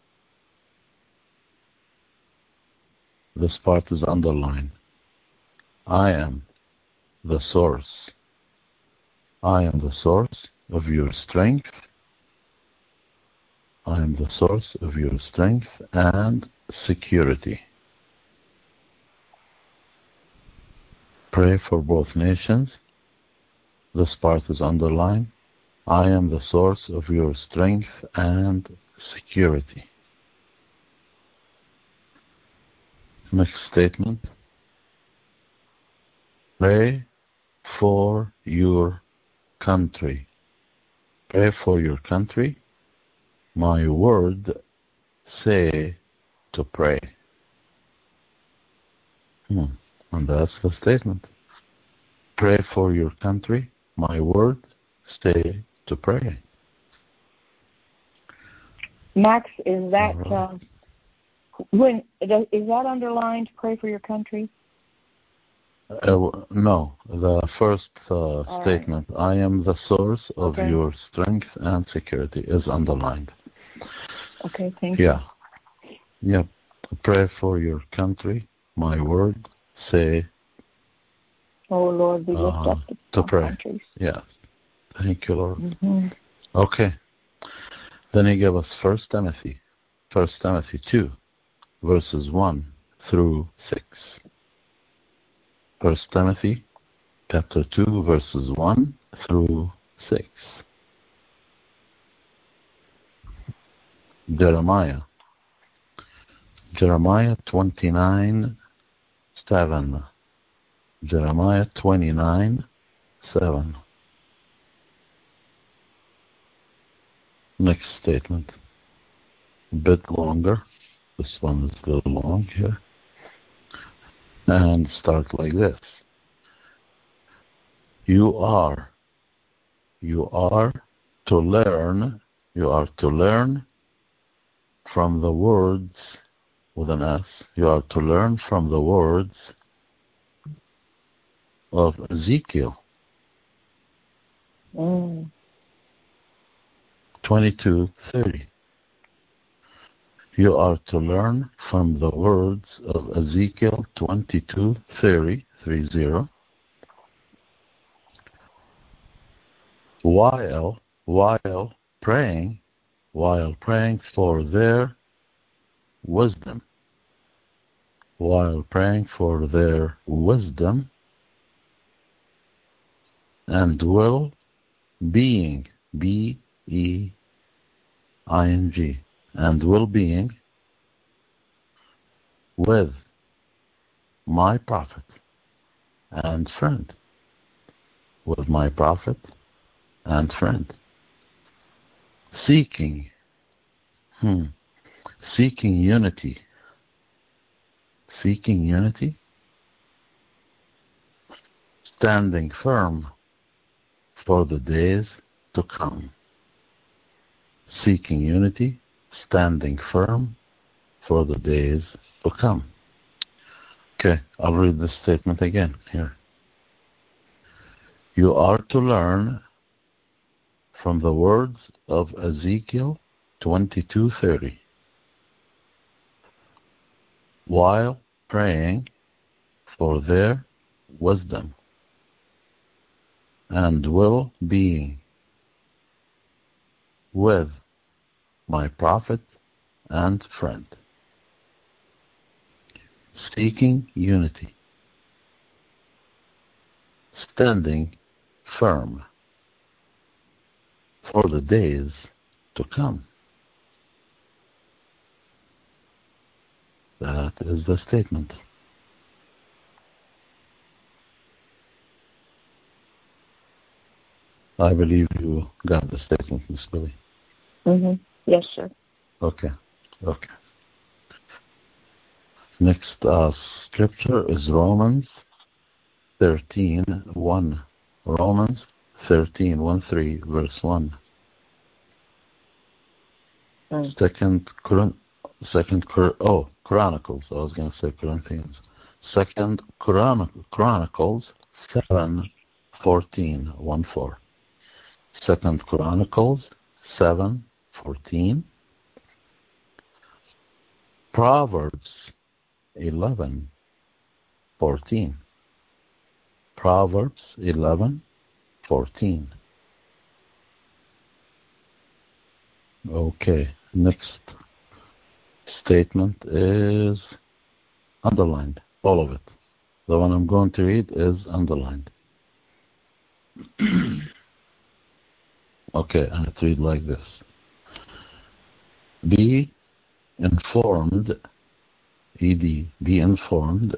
Speaker 2: This part is underlined. I am the source. I am the source of your strength. I am the source of your strength and security. Pray for both nations. This part is underlined. I am the source of your strength and security. Next statement. Pray for your country. Pray for your country. My word say to pray. Hmm. And that's the statement. Pray for your country. My word say to pray.
Speaker 1: Max, is that
Speaker 2: Right.
Speaker 1: uh, when is that underlined? Pray for your country.
Speaker 2: Uh, no, the first uh, statement, right. I am the source of
Speaker 1: okay.
Speaker 2: your strength and security, is underlined.
Speaker 1: Okay, thank
Speaker 2: yeah.
Speaker 1: you.
Speaker 2: Yeah. Yep. Pray for your country. My word say.
Speaker 1: Oh Lord, we lift
Speaker 2: uh,
Speaker 1: up the
Speaker 2: to pray.
Speaker 1: countries.
Speaker 2: Yeah. Thank you, Lord.
Speaker 1: Mm-hmm.
Speaker 2: Okay. Then he gave us First Timothy, First Timothy two, verses one through six. First Timothy, chapter two, verses one through six. Jeremiah, Jeremiah twenty-nine, seven. Jeremiah twenty-nine, seven. Next statement. A bit longer. This one is a little long here. And start like this. You are, you are to learn, you are to learn from the words, with an S, you are to learn from the words of Ezekiel.
Speaker 1: Mm.
Speaker 2: twenty-two thirty. You are to learn from the words of Ezekiel twenty-two thirty, three zero. While, while praying, while praying for their wisdom, while praying for their wisdom and well being, B E I N G. And well-being with my prophet and friend. With my prophet and friend. Seeking. Hmm. Seeking unity. Seeking unity. Standing firm for the days to come. Seeking unity, standing firm for the days to come. Okay, I'll read this statement again here. You are to learn from the words of Ezekiel twenty-two thirty. While praying for their wisdom and well-being with my prophet and friend. Seeking unity. Standing firm for the days to come. That is the statement. I believe you got the statement, Miss Billy.
Speaker 1: Mm-hmm. Yes, sir.
Speaker 2: Okay. Okay. Next uh, scripture is Romans thirteen one. Romans thirteen one three verse one. Mm. Second, second, oh, Chronicles. I was going to say Corinthians. Second Chron- Chronicles seven fourteen one four. Second Chronicles seven fourteen. Proverbs eleven fourteen. Proverbs eleven fourteen. Okay, next statement is underlined, all of it. The one I'm going to read is underlined. Okay, and it reads like this. Be informed, E D, be informed,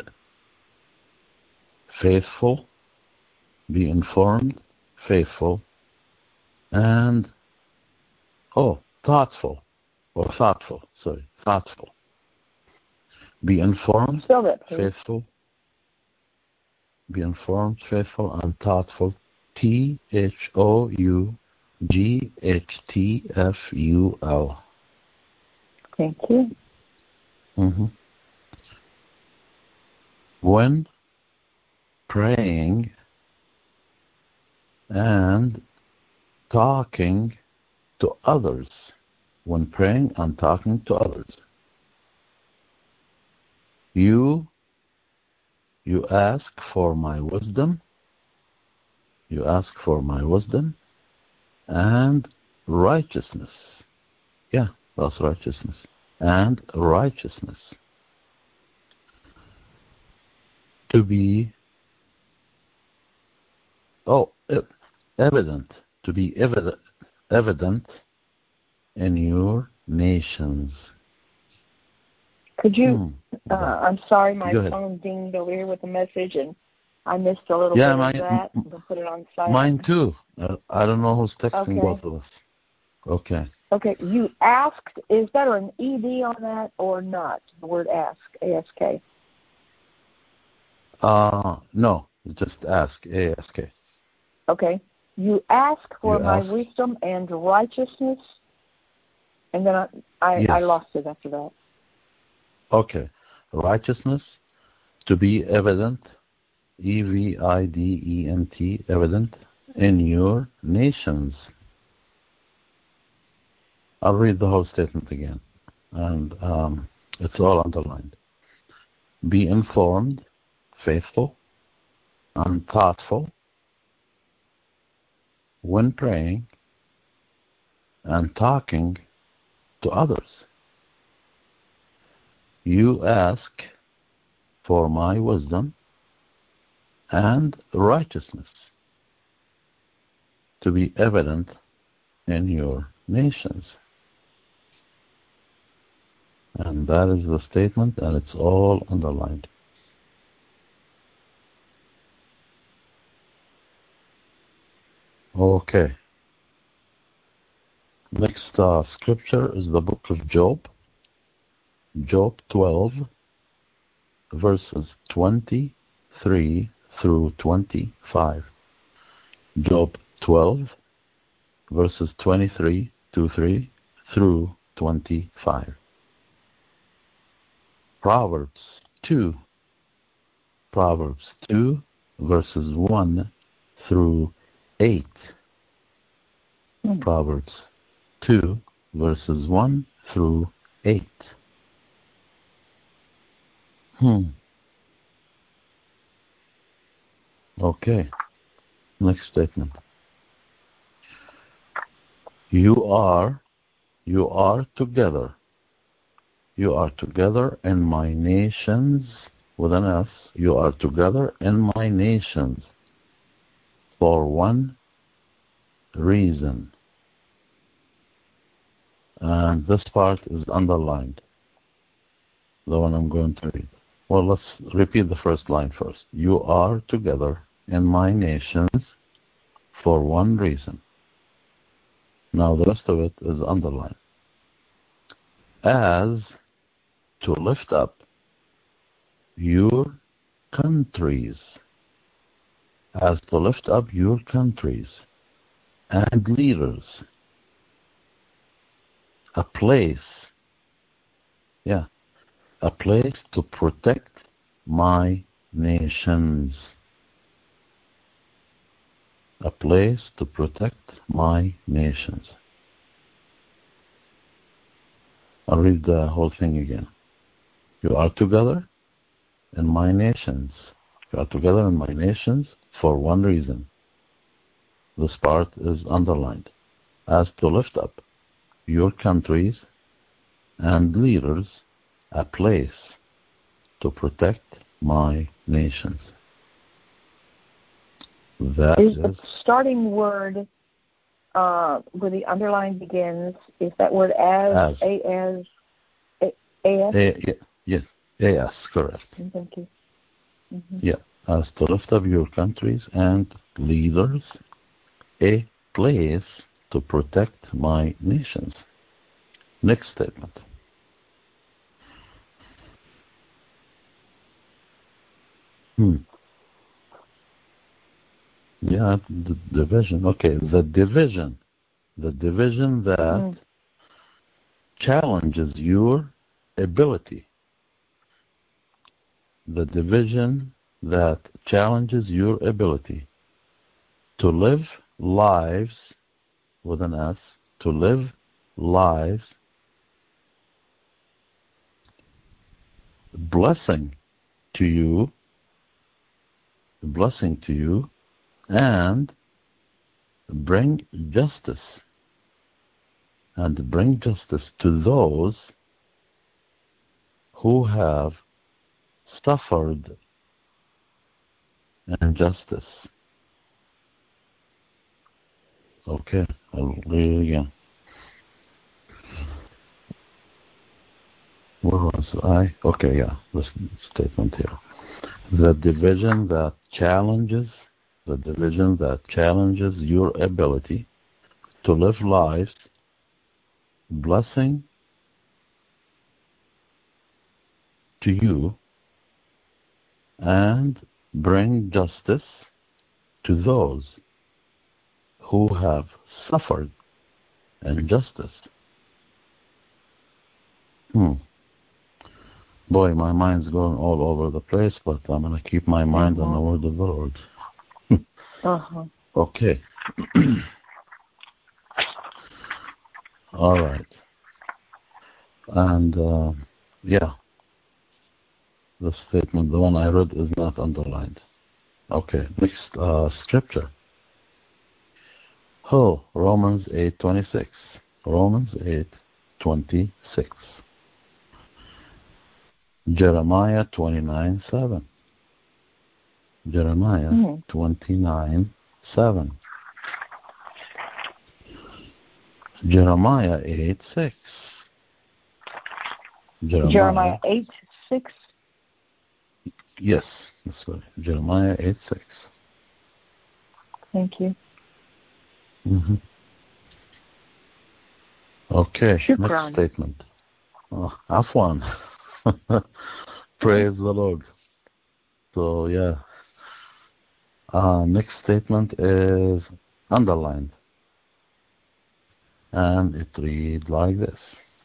Speaker 2: faithful, be informed, faithful, and, oh, thoughtful, or thoughtful, sorry, thoughtful. Be informed,
Speaker 1: Spell that, please.
Speaker 2: faithful, be informed, faithful, and thoughtful. T H O U G H T F U L.
Speaker 1: Thank you.
Speaker 2: Mm-hmm. When praying and talking to others, when praying and talking to others, you you ask for my wisdom, you ask for my wisdom and righteousness. Yeah, that's righteousness. And righteousness. To be, oh, evident, to be evident, evident in your nations.
Speaker 1: Could you, hmm. uh, I'm sorry, my phone dinged over here with a message and I missed a little
Speaker 2: yeah,
Speaker 1: bit
Speaker 2: mine,
Speaker 1: of that. We'll put it on silent.
Speaker 2: Mine too. Uh, I don't know who's texting
Speaker 1: okay.
Speaker 2: both of us. Okay.
Speaker 1: Okay, you asked, is there an E D on that or not? The word ask, A S K.
Speaker 2: Uh, no, just ask, A S K.
Speaker 1: Okay. You ask for
Speaker 2: you
Speaker 1: my
Speaker 2: ask.
Speaker 1: wisdom and righteousness, and then I, I,
Speaker 2: yes.
Speaker 1: I lost it after that.
Speaker 2: Okay. Righteousness, to be evident, E V I D E N T, evident, in your nations. I'll read the whole statement again, and um, it's all underlined. Be informed, faithful, and thoughtful when praying and talking to others. You ask for my wisdom and righteousness to be evident in your nations. And that is the statement, and it's all underlined. Okay. Next uh, scripture is the book of Job. Job twelve, verses twenty-three through twenty-five. Job twelve, verses twenty-three to three through twenty-five. Proverbs two. Proverbs two, verses one through eight. Mm. Proverbs two, verses one through eight. Hmm. Okay. Next statement. You are, you are together. You are together in my nations, with an S. You are together in my nations for one reason. And this part is underlined, the one I'm going to read. Well, let's repeat the first line first. You are together in my nations for one reason. Now the rest of it is underlined. As to lift up your countries. As to lift up your countries and leaders. A place, yeah, a place to protect my nations. A place to protect my nations. I'll read the whole thing again. You are together in my nations. You are together in my nations for one reason. This part is underlined. As to lift up your countries and leaders, a place to protect my nations. That
Speaker 1: is,
Speaker 2: is
Speaker 1: the starting word uh, where the underline begins, is that word as,
Speaker 2: as.
Speaker 1: A as, A, A-S?
Speaker 2: A, yes, A S, correct.
Speaker 1: Thank you. Mm-hmm.
Speaker 2: Yeah, as to lift up your countries and leaders, a place to protect my nations. Next statement. Hmm. Yeah, the division. Okay, the division. The division that mm. challenges your ability. The division that challenges your ability to live lives, with an S, to live lives blessing to you, blessing to you, and bring justice, and bring justice to those who have suffered injustice. Okay, I'll read it again. Where was I? Okay, yeah, this statement here. The division that challenges, the division that challenges your ability to live lives blessing to you and bring justice to those who have suffered injustice. Hmm. Boy, my mind's going all over the place, but I'm going to keep my mind uh-huh. on the word of the Lord.
Speaker 1: uh-huh.
Speaker 2: Okay. All right. And, uh, yeah, the statement, the one I read, is not underlined. Okay, next uh, scripture. Oh, Romans eight twenty-six. Romans eight twenty-six. Jeremiah twenty-nine seven. Jeremiah mm-hmm. twenty-nine seven. Jeremiah eight six. Jeremiah,
Speaker 1: Jeremiah eight six.
Speaker 2: Yes, that's right. Jeremiah eight six.
Speaker 1: Thank you.
Speaker 2: Mm-hmm. Okay,
Speaker 1: Shukran.
Speaker 2: next statement. Oh, Afwan. Praise the Lord. So, yeah. Uh, next statement is underlined. And it reads like this.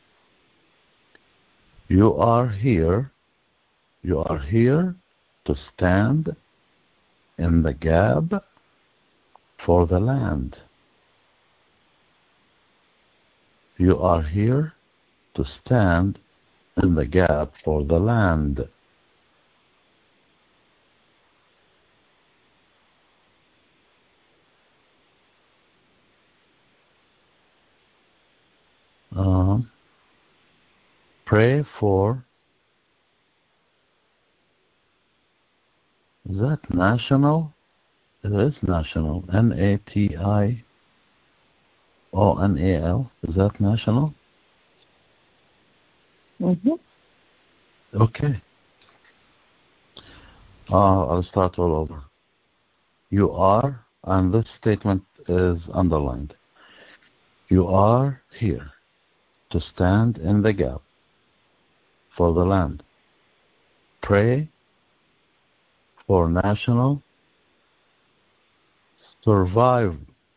Speaker 2: You are here, you are here to stand in the gap for the land. You are here to stand in the gap for the land. Uh, pray for, is that national? It is national. N A T I O N A L. Is that national?
Speaker 1: Mm-hmm.
Speaker 2: Okay. Uh, I'll start all over. You are, and this statement is underlined. You are here to stand in the gap for the land. Pray for national survive,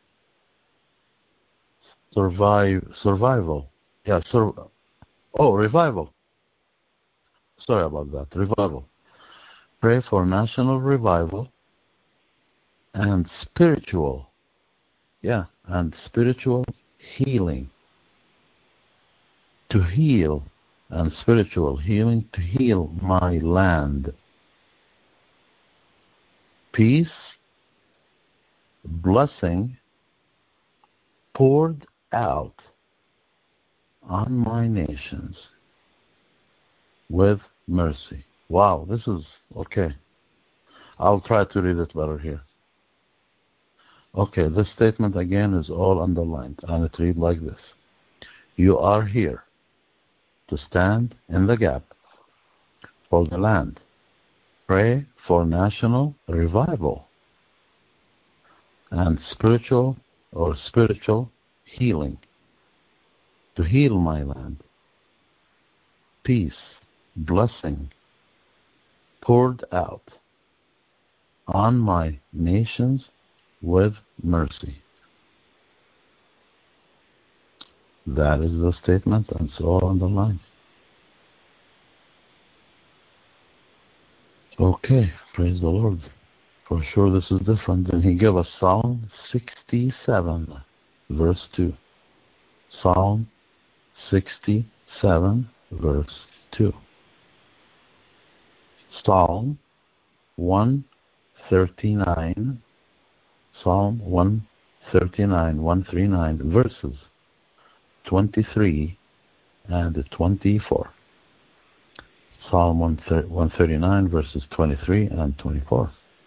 Speaker 2: survive, survival. Yeah, sur- oh, revival. Sorry about that. Revival. Pray for national revival and spiritual, yeah, and spiritual healing. To heal and spiritual healing, to heal my land. Peace, blessing poured out on my nations with mercy. Wow, this is okay. I'll try to read it better here. Okay, this statement again is all underlined, and it reads like this. You are here to stand in the gap for the land. Pray for national revival and spiritual or spiritual healing. To heal my land. Peace, blessing poured out on my nations with mercy. That is the statement, and it's all underlined. Okay, praise the Lord. For sure this is different. And he gave us Psalm sixty-seven, verse two. Psalm sixty-seven, verse two. Psalm one thirty-nine, Psalm one thirty-nine, one thirty-nine, verses twenty-three and twenty-four. Psalm one thirty-nine, verses twenty-three and twenty-four.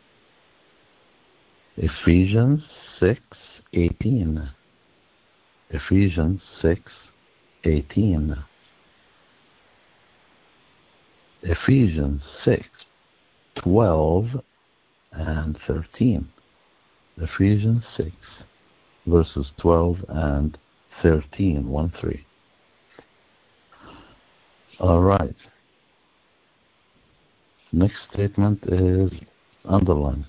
Speaker 2: Ephesians six eighteen. Ephesians six eighteen. Ephesians six twelve and thirteen. Ephesians six, verses twelve and thirteen, one three. All right. Next statement is underlined.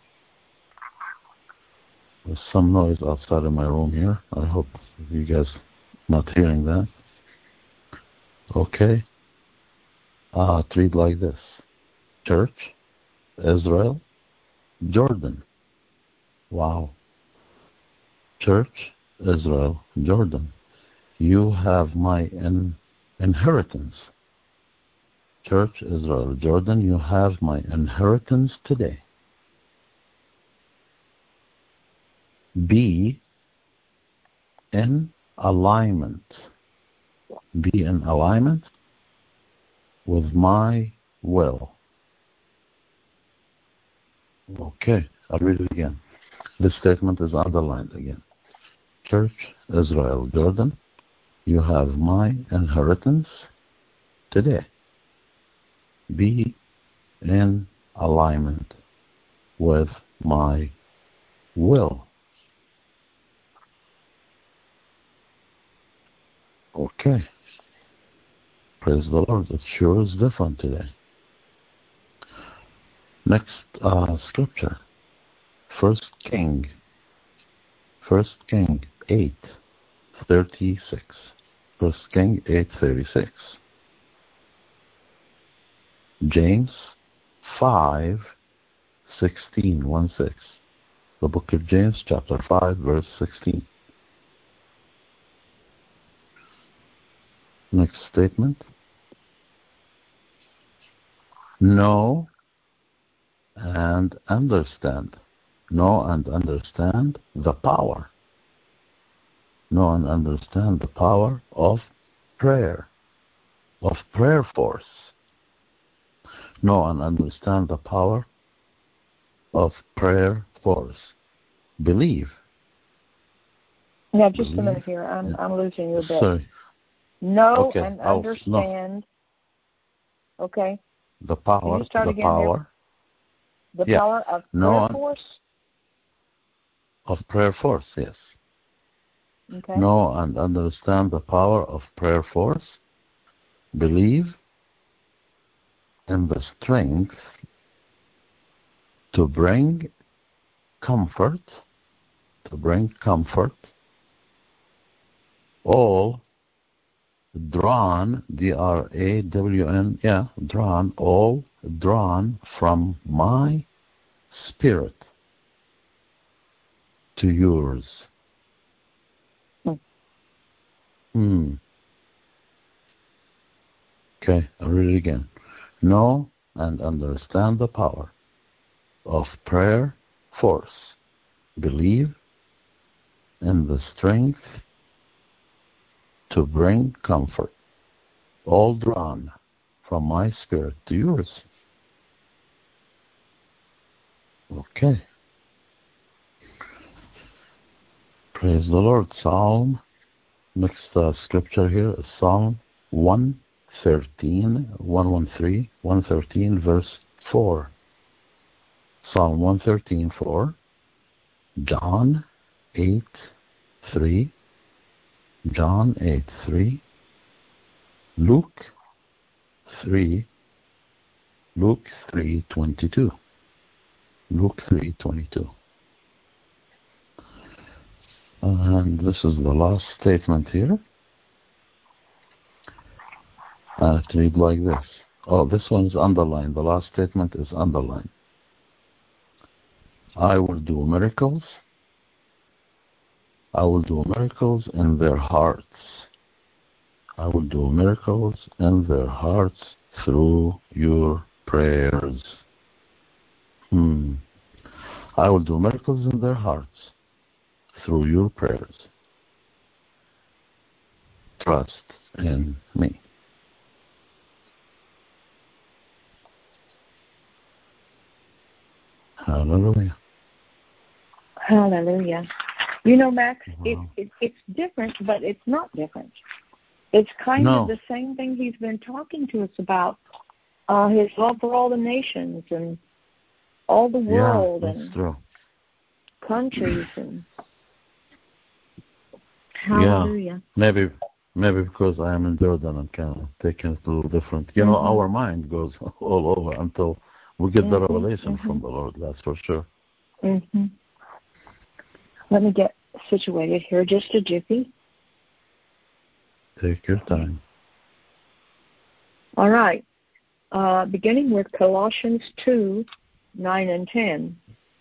Speaker 2: There's some noise outside of my room here. I hope you guys not hearing that. Okay. Ah, it read like this. Church, Israel, Jordan. Wow. Church, Israel, Jordan. You have my in- inheritance. Church, Israel, Jordan, you have my inheritance today. Be in alignment. Be in alignment with my will. Okay, I'll read it again. This statement is underlined again. Church, Israel, Jordan, You have my inheritance today. Be in alignment with my will. Okay. Praise the Lord. It sure is different today. Next uh, scripture. First King. First King eight thirty-six. First King eight thirty-six. James five sixteen. One six. The book of James, chapter five, verse sixteen. Next statement. Know and understand. Know and understand the power. Know and understand the power of prayer, of prayer force. Know and understand the power of prayer force. Believe.
Speaker 1: Now, just
Speaker 2: Believe.
Speaker 1: a minute here. I'm I'm losing you a bit.
Speaker 2: Sorry.
Speaker 1: Know
Speaker 2: Okay.
Speaker 1: and
Speaker 2: I'll-
Speaker 1: understand.
Speaker 2: no.
Speaker 1: Okay.
Speaker 2: The power.
Speaker 1: Can you start
Speaker 2: the
Speaker 1: again
Speaker 2: power
Speaker 1: The
Speaker 2: Yeah.
Speaker 1: power of
Speaker 2: Know
Speaker 1: prayer
Speaker 2: and-
Speaker 1: force.
Speaker 2: of prayer force. Yes.
Speaker 1: Okay.
Speaker 2: Know and understand the power of prayer force. Believe in the strength to bring comfort, to bring comfort, all drawn, D R A W N, yeah, drawn, all drawn from my spirit to yours.
Speaker 1: Hmm.
Speaker 2: Hmm. Okay, I'll read it again. Know and understand the power of prayer force. Believe in the strength to bring comfort, all drawn from my spirit to yours. Okay. Praise the Lord. Psalm, next uh, scripture here is Psalm one thirteen, one thirteen, one thirteen, verse four. Psalm one thirteen, four. John eight, three. John eight, three. Luke three. Luke three, twenty-two. Luke three, twenty-two. And this is the last statement here. Uh, to read like this. Oh, this one's underlined. The last statement is underlined. I will do miracles. I will do miracles in their hearts. I will do miracles in their hearts through your prayers. Hmm. I will do miracles in their hearts through your prayers. Trust in me. Hallelujah.
Speaker 1: Hallelujah. You know, Max,
Speaker 2: Wow.
Speaker 1: it, it, it's different, but it's not different. It's kind
Speaker 2: No.
Speaker 1: of the same thing he's been talking to us about, uh, his love for all the nations and all the world
Speaker 2: yeah,
Speaker 1: and
Speaker 2: that's true.
Speaker 1: countries. And hallelujah.
Speaker 2: Yeah, maybe maybe because I am in Jordan and kind of taking it a little different. You know,
Speaker 1: Mm-hmm.
Speaker 2: our mind goes all over until we get the
Speaker 1: Mm-hmm,
Speaker 2: revelation
Speaker 1: mm-hmm.
Speaker 2: from the Lord, that's for sure.
Speaker 1: Mm-hmm. Let me get situated here just a jiffy.
Speaker 2: Take your time.
Speaker 1: All right. Uh, beginning with Colossians two, nine and ten.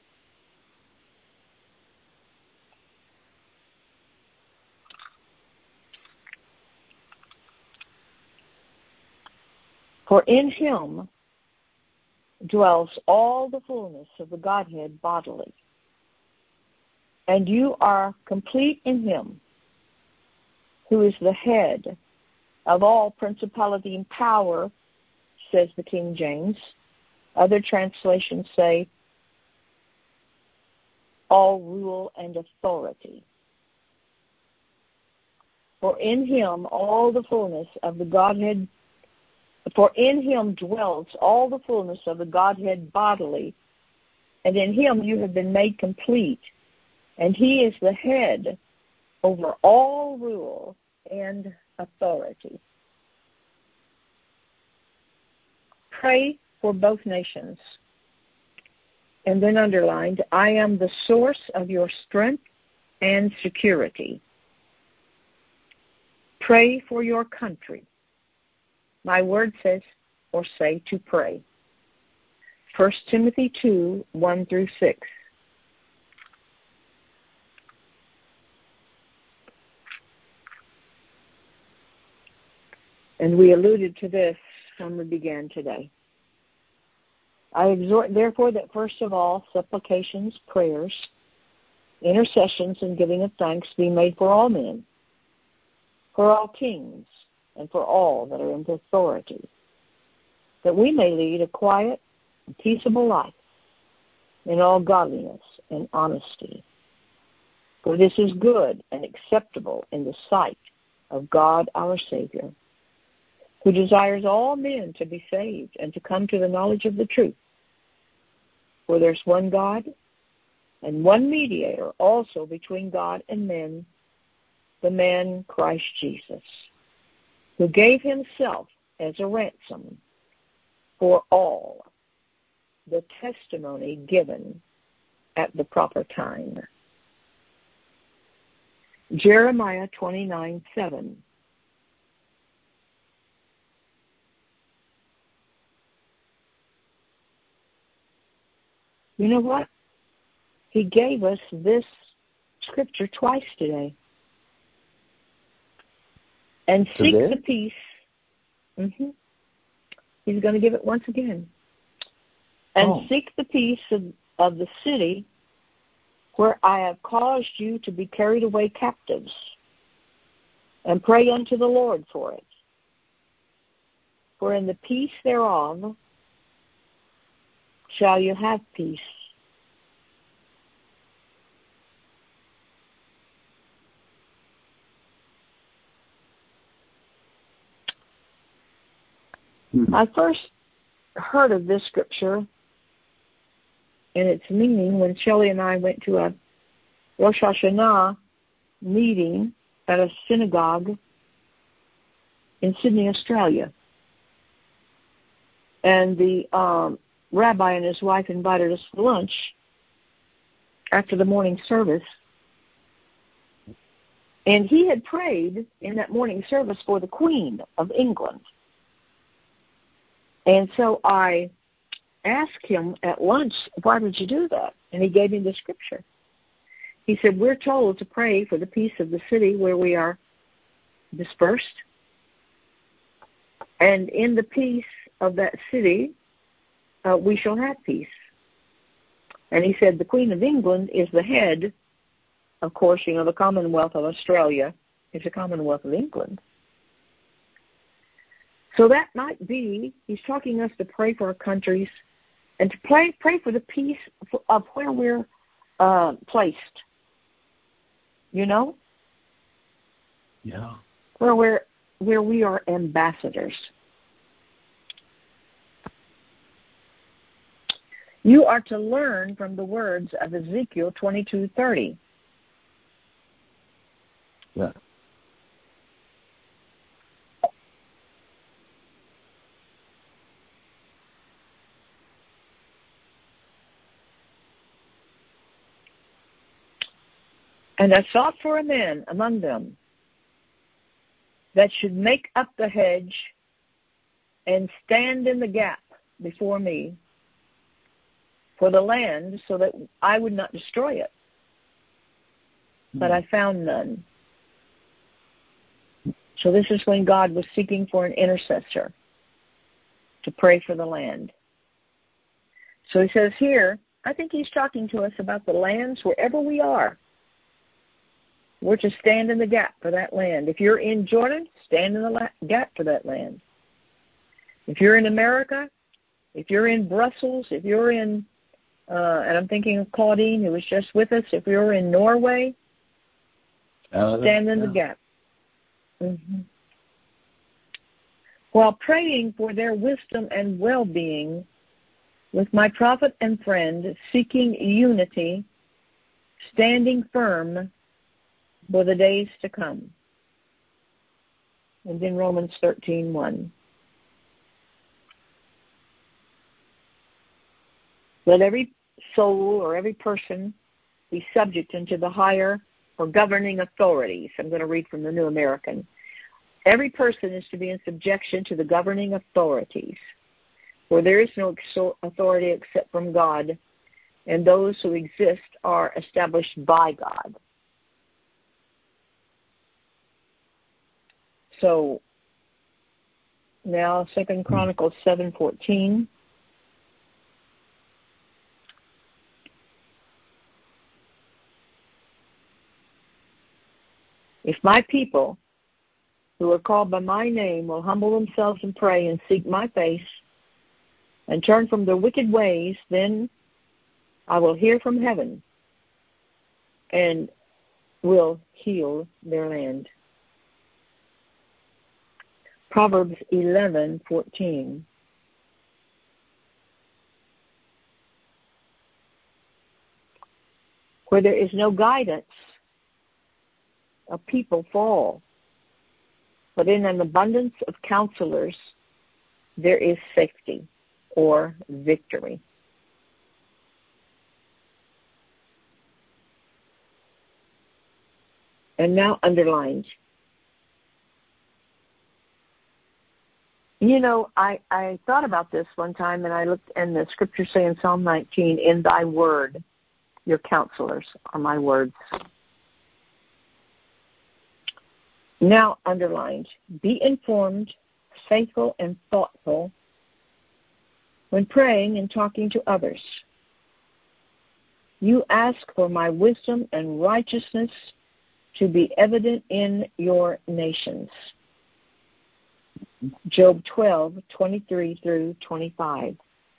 Speaker 1: For in him dwells all the fullness of the Godhead bodily. And you are complete in him, who is the head of all principality and power, says the King James. Other translations say all rule and authority. For in him all the fullness of the Godhead, for in him dwells all the fullness of the Godhead bodily, and in him you have been made complete, and he is the head over all rule and authority. Pray for both nations. And then underlined, I am the source of your strength and security. Pray for your country. My word says, or say, to pray. First Timothy two, one through six. And we alluded to this when we began today. I exhort, therefore, that first of all, supplications, prayers, intercessions, and giving of thanks be made for all men, for all kings, and for all that are in authority, that we may lead a quiet and peaceable life in all godliness and honesty. For this is good and acceptable in the sight of God our Savior, who desires all men to be saved and to come to the knowledge of the truth. For there's one God and one mediator also between God and men, the man Christ Jesus, who gave himself as a ransom for all, the testimony given at the proper time. Jeremiah twenty-nine seven. You know what? He gave us this scripture twice today. And seek
Speaker 2: Today?
Speaker 1: the peace. Mm-hmm. He's going to give it once again. And
Speaker 2: oh.
Speaker 1: seek the peace of, of the city where I have caused you to be carried away captives, and pray unto the Lord for it. For in the peace thereof shall you have peace. Hmm. I first heard of this scripture and its meaning when Shelley and I went to a Rosh Hashanah meeting at a synagogue in Sydney, Australia. And the um, rabbi and his wife invited us to lunch after the morning service. And he had prayed in that morning service for the Queen of England. And so I asked him at lunch, why did you do that? And he gave me the scripture. He said, we're told to pray for the peace of the city where we are dispersed. And in the peace of that city, uh, we shall have peace. And he said the Queen of England is the head, of course, you know, the Commonwealth of Australia is the Commonwealth of England. So that might be, he's talking us to pray for our countries and to pray, pray for the peace of where we're uh, placed. You know?
Speaker 2: Yeah.
Speaker 1: Where we're, where we are ambassadors. You are to learn from the words of Ezekiel twenty-two thirty.
Speaker 2: Yeah.
Speaker 1: And I sought for a man among them that should make up the hedge and stand in the gap before me for the land so that I would not destroy it. But I found none. So this is when God was seeking for an intercessor to pray for the land. So he says here, I think he's talking to us about the lands wherever we are. We're to stand in the gap for that land. If you're in Jordan, stand in the la- gap for that land. If you're in America, if you're in Brussels, if you're in, uh, and I'm thinking of Claudine, who was just with us, if you're in Norway,
Speaker 2: Uh,
Speaker 1: stand in
Speaker 2: yeah.
Speaker 1: the gap. Mm-hmm. While praying for their wisdom and well-being, with my prophet and friend, seeking unity, standing firm for the days to come. And then Romans thirteen one. Let every soul or every person be subject unto the higher or governing authorities. I'm going to read from the New American. Every person is to be in subjection to the governing authorities, for there is no authority except from God, and those who exist are established by God. So now Second Chronicles seven fourteen. If my people who are called by my name will humble themselves and pray and seek my face and turn from their wicked ways, then I will hear from heaven and will heal their land. Proverbs eleven fourteen. Where there is no guidance, a people fall. But in an abundance of counselors, there is safety or victory. And now underlined. You know, I, I thought about this one time, and I looked, and the scripture say in Psalm nineteen, in thy word, your counselors are my words. Now underlined, be informed, faithful, and thoughtful when praying and talking to others. You ask for my wisdom and righteousness to be evident in your nations. Job twelve, twenty-three through twenty-five.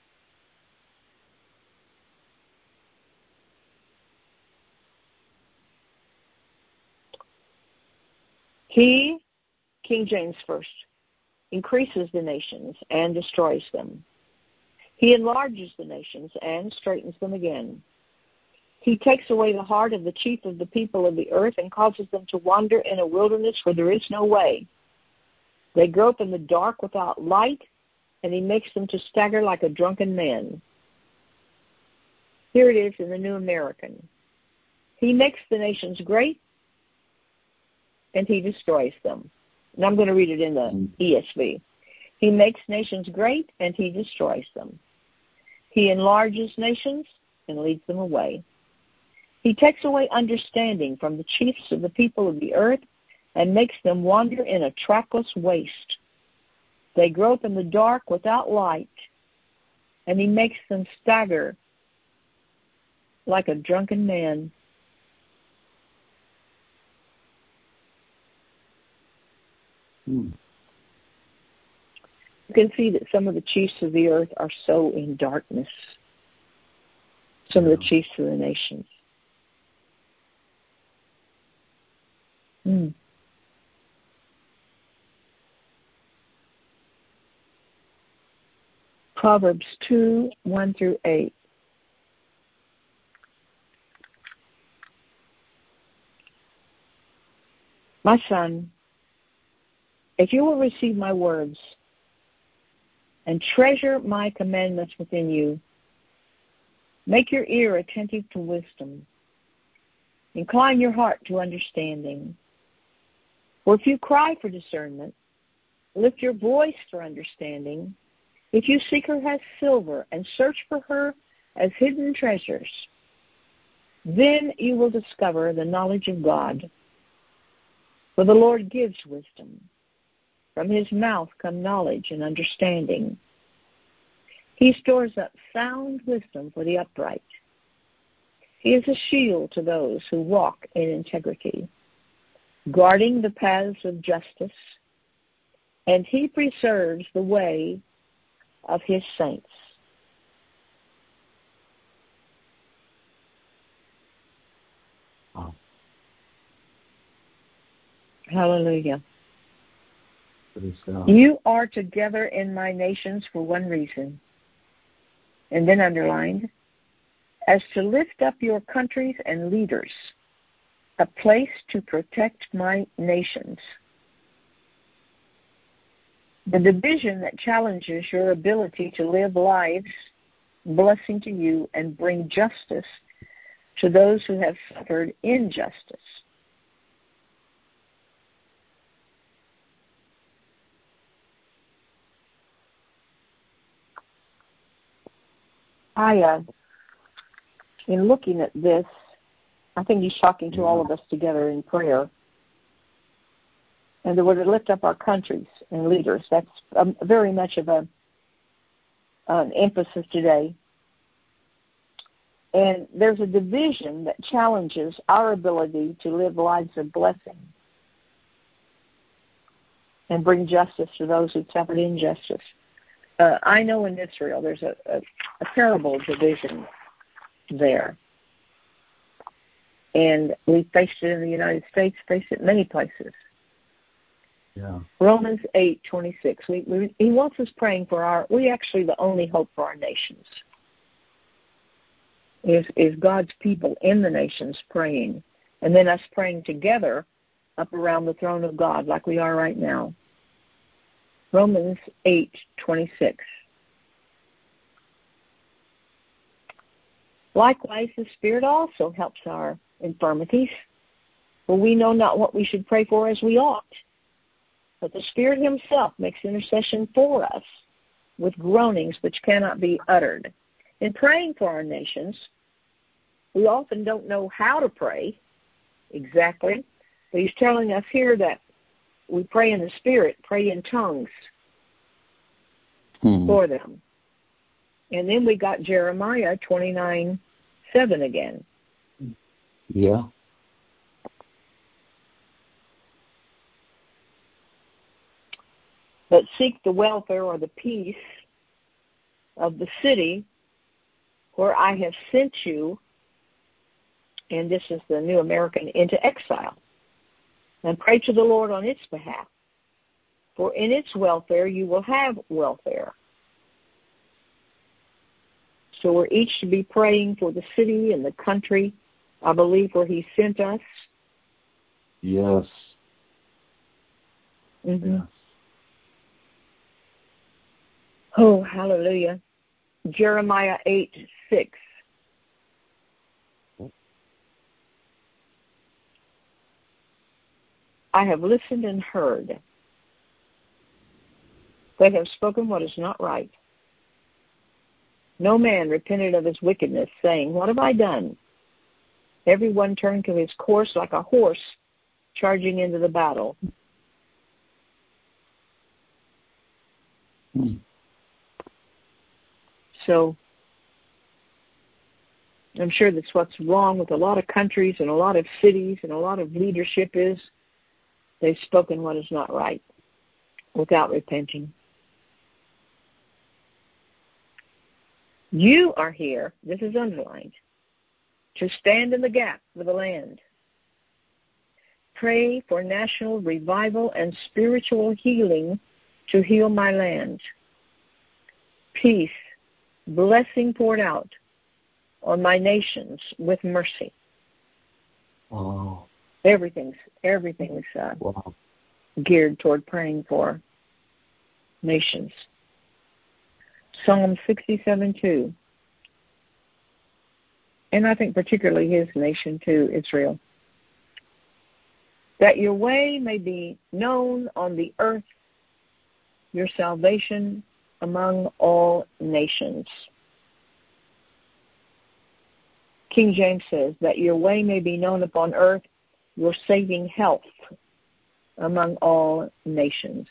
Speaker 1: He, King James first, increases the nations and destroys them. He enlarges the nations and straightens them again. He takes away the heart of the chief of the people of the earth and causes them to wander in a wilderness where there is no way. They grope in the dark without light, and he makes them to stagger like a drunken man. Here it is in the New American. He makes the nations great, and he destroys them. And I'm going to read it in the E S V. He makes nations great, and he destroys them. He enlarges nations and leads them away. He takes away understanding from the chiefs of the people of the earth and makes them wander in a trackless waste. They grope in the dark without light, and he makes them stagger like a drunken man.
Speaker 2: Hmm.
Speaker 1: You can see that some of the chiefs of the earth are so in darkness. Some yeah. of the chiefs of the nations. Hmm. Proverbs two, one through eight. My son, if you will receive my words and treasure my commandments within you, make your ear attentive to wisdom. Incline your heart to understanding. For if you cry for discernment, lift your voice for understanding. If you seek her as silver and search for her as hidden treasures, then you will discover the knowledge of God. For the Lord gives wisdom. From his mouth come knowledge and understanding. He stores up sound wisdom for the upright. He is a shield to those who walk in integrity, guarding the paths of justice, and he preserves the way of his saints.
Speaker 2: Wow.
Speaker 1: Hallelujah. You are together in my nations for one reason. And then underlined, as to lift up your countries and leaders, a place to protect my nations. The division that challenges your ability to live lives, blessing to you, and bring justice to those who have suffered injustice. I, uh, in looking at this, I think he's talking to all of us together in prayer. And the word to lift up our countries and leaders, that's um, very much of a an emphasis today. And there's a division that challenges our ability to live lives of blessing and bring justice to those who suffered injustice. Uh, I know in Israel there's a, a, a terrible division there. And we faced it in the United States, faced it many places.
Speaker 2: Yeah.
Speaker 1: Romans eight twenty-six. We, we, he wants us praying for our, we actually the only hope for our nations. Is, is God's people in the nations praying. And then us praying together up around the throne of God like we are right now. Romans eight twenty-six. Likewise, the Spirit also helps our infirmities, for we know not what we should pray for as we ought. But the Spirit himself makes intercession for us with groanings which cannot be uttered. In praying for our nations, we often don't know how to pray exactly, but he's telling us here that we pray in the Spirit, pray in tongues hmm. for them. And then we got Jeremiah twenty-nine seven again.
Speaker 2: Yeah.
Speaker 1: But seek the welfare or the peace of the city where I have sent you, and this is the New American, into exile. And pray to the Lord on its behalf, for in its welfare you will have welfare. So we're each to be praying for the city and the country, I believe, where he sent us.
Speaker 2: Yes.
Speaker 1: Mm-hmm.
Speaker 2: Yes.
Speaker 1: Oh, hallelujah. Jeremiah eight six. I have listened and heard. They have spoken what is not right. No man repented of his wickedness, saying, what have I done? Everyone turned to his course like a horse charging into the battle.
Speaker 2: Hmm.
Speaker 1: So I'm sure that's what's wrong with a lot of countries and a lot of cities and a lot of leadership is they've spoken what is not right without repenting. You are here, this is underlined, to stand in the gap for the land. Pray for national revival and spiritual healing to heal my land. Peace, blessing poured out on my nations with mercy.
Speaker 2: Wow.
Speaker 1: Everything's everything's uh,
Speaker 2: wow.
Speaker 1: geared toward praying for nations. Psalm sixty-seven two. And I think particularly his nation too, Israel. That your way may be known on the earth, your salvation among all nations. King James says, that your way may be known upon earth, your saving health among all nations.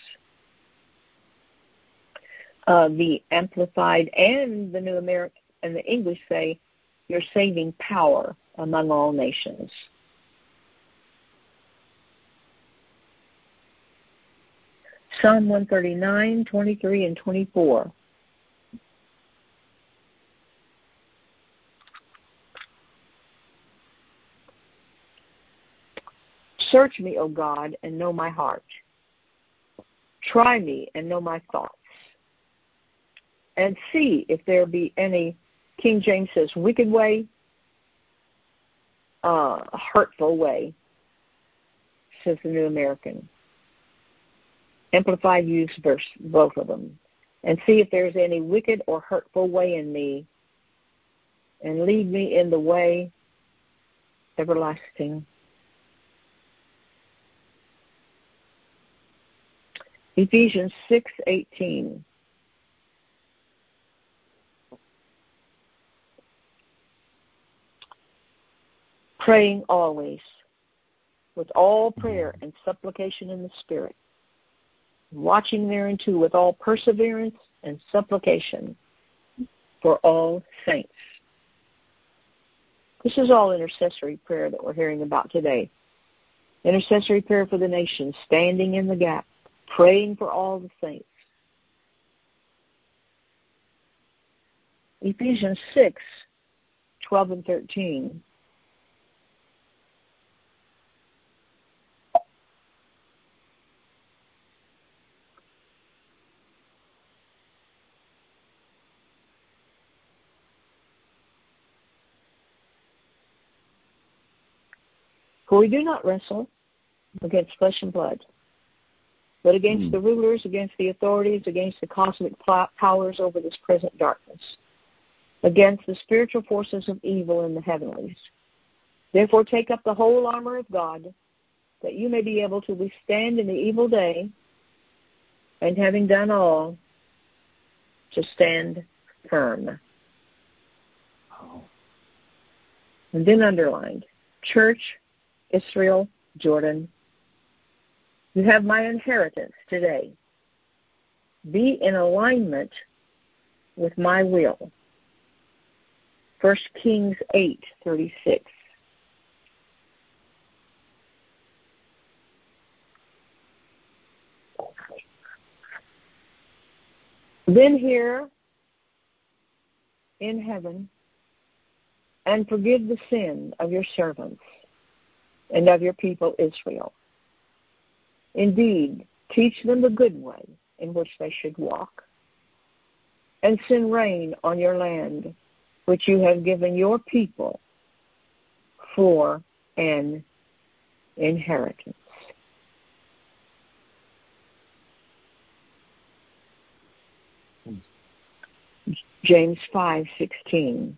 Speaker 1: Uh, the Amplified and the New American and the English say, your saving power among all nations. Psalm one thirty-nine, twenty-three, and twenty-four. Search me, O God, and know my heart. Try me and know my thoughts, and see if there be any, King James says, wicked way, uh, hurtful way, says the New American. Amplified use verse, both of them. And see if there's any wicked or hurtful way in me, and lead me in the way everlasting. Ephesians six eighteen. Praying always, with all prayer and supplication in the Spirit, watching thereunto with all perseverance and supplication for all saints. This is all intercessory prayer that we're hearing about today. Intercessory prayer for the nation, standing in the gap, praying for all the saints. Ephesians six twelve and thirteen. For we do not wrestle against flesh and blood, but against mm. the rulers, against the authorities, against the cosmic powers over this present darkness, against the spiritual forces of evil in the heavenlies. Therefore take up the whole armor of God, that you may be able to withstand in the evil day, and having done all, to stand firm. Oh. And then underlined, Church, Israel, Jordan, you have my inheritance today. Be in alignment with my will. First Kings eight thirty-six. Then hear in heaven and forgive the sin of your servants and of your people Israel. Indeed, teach them the good way in which they should walk, and send rain on your land, which you have given your people for an inheritance. James five sixteen.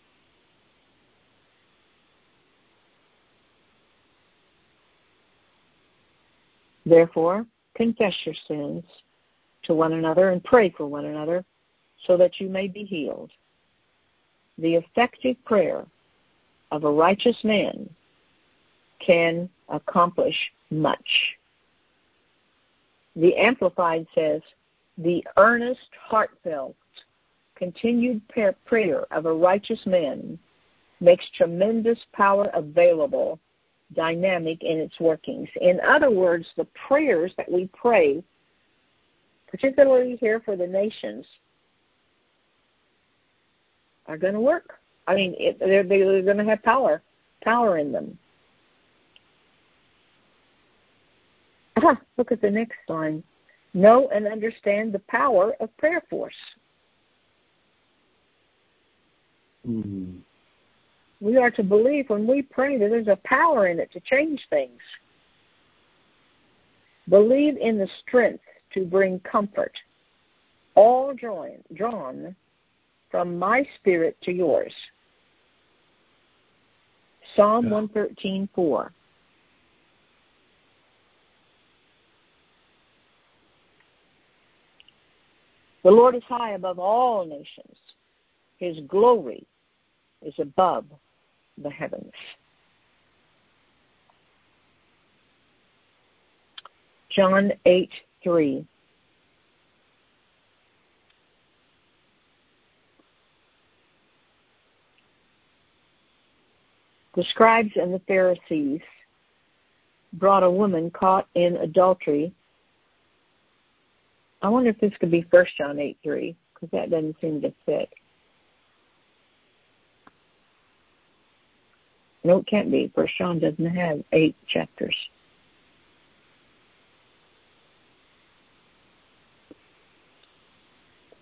Speaker 1: Therefore, confess your sins to one another and pray for one another so that you may be healed. The effective prayer of a righteous man can accomplish much. The Amplified says, the earnest, heartfelt, continued prayer of a righteous man makes tremendous power available, dynamic in its workings. In other words, the prayers that we pray, particularly here for the nations, are going to work. I mean, it, they're, they're going to have power, power in them. Ah, look at the next line. Know and understand the power of prayer force. Mm-hmm. We are to believe when we pray that there's a power in it to change things. Believe in the strength to bring comfort, all drawn, drawn from my spirit to yours. Psalm yeah. one thirteen four. The Lord is high above all nations. His glory is above the heavens. John eight three. The scribes and the Pharisees brought a woman caught in adultery. I wonder if this could be First John eight three, because that doesn't seem to fit. No, it can't be. First John doesn't have eight chapters.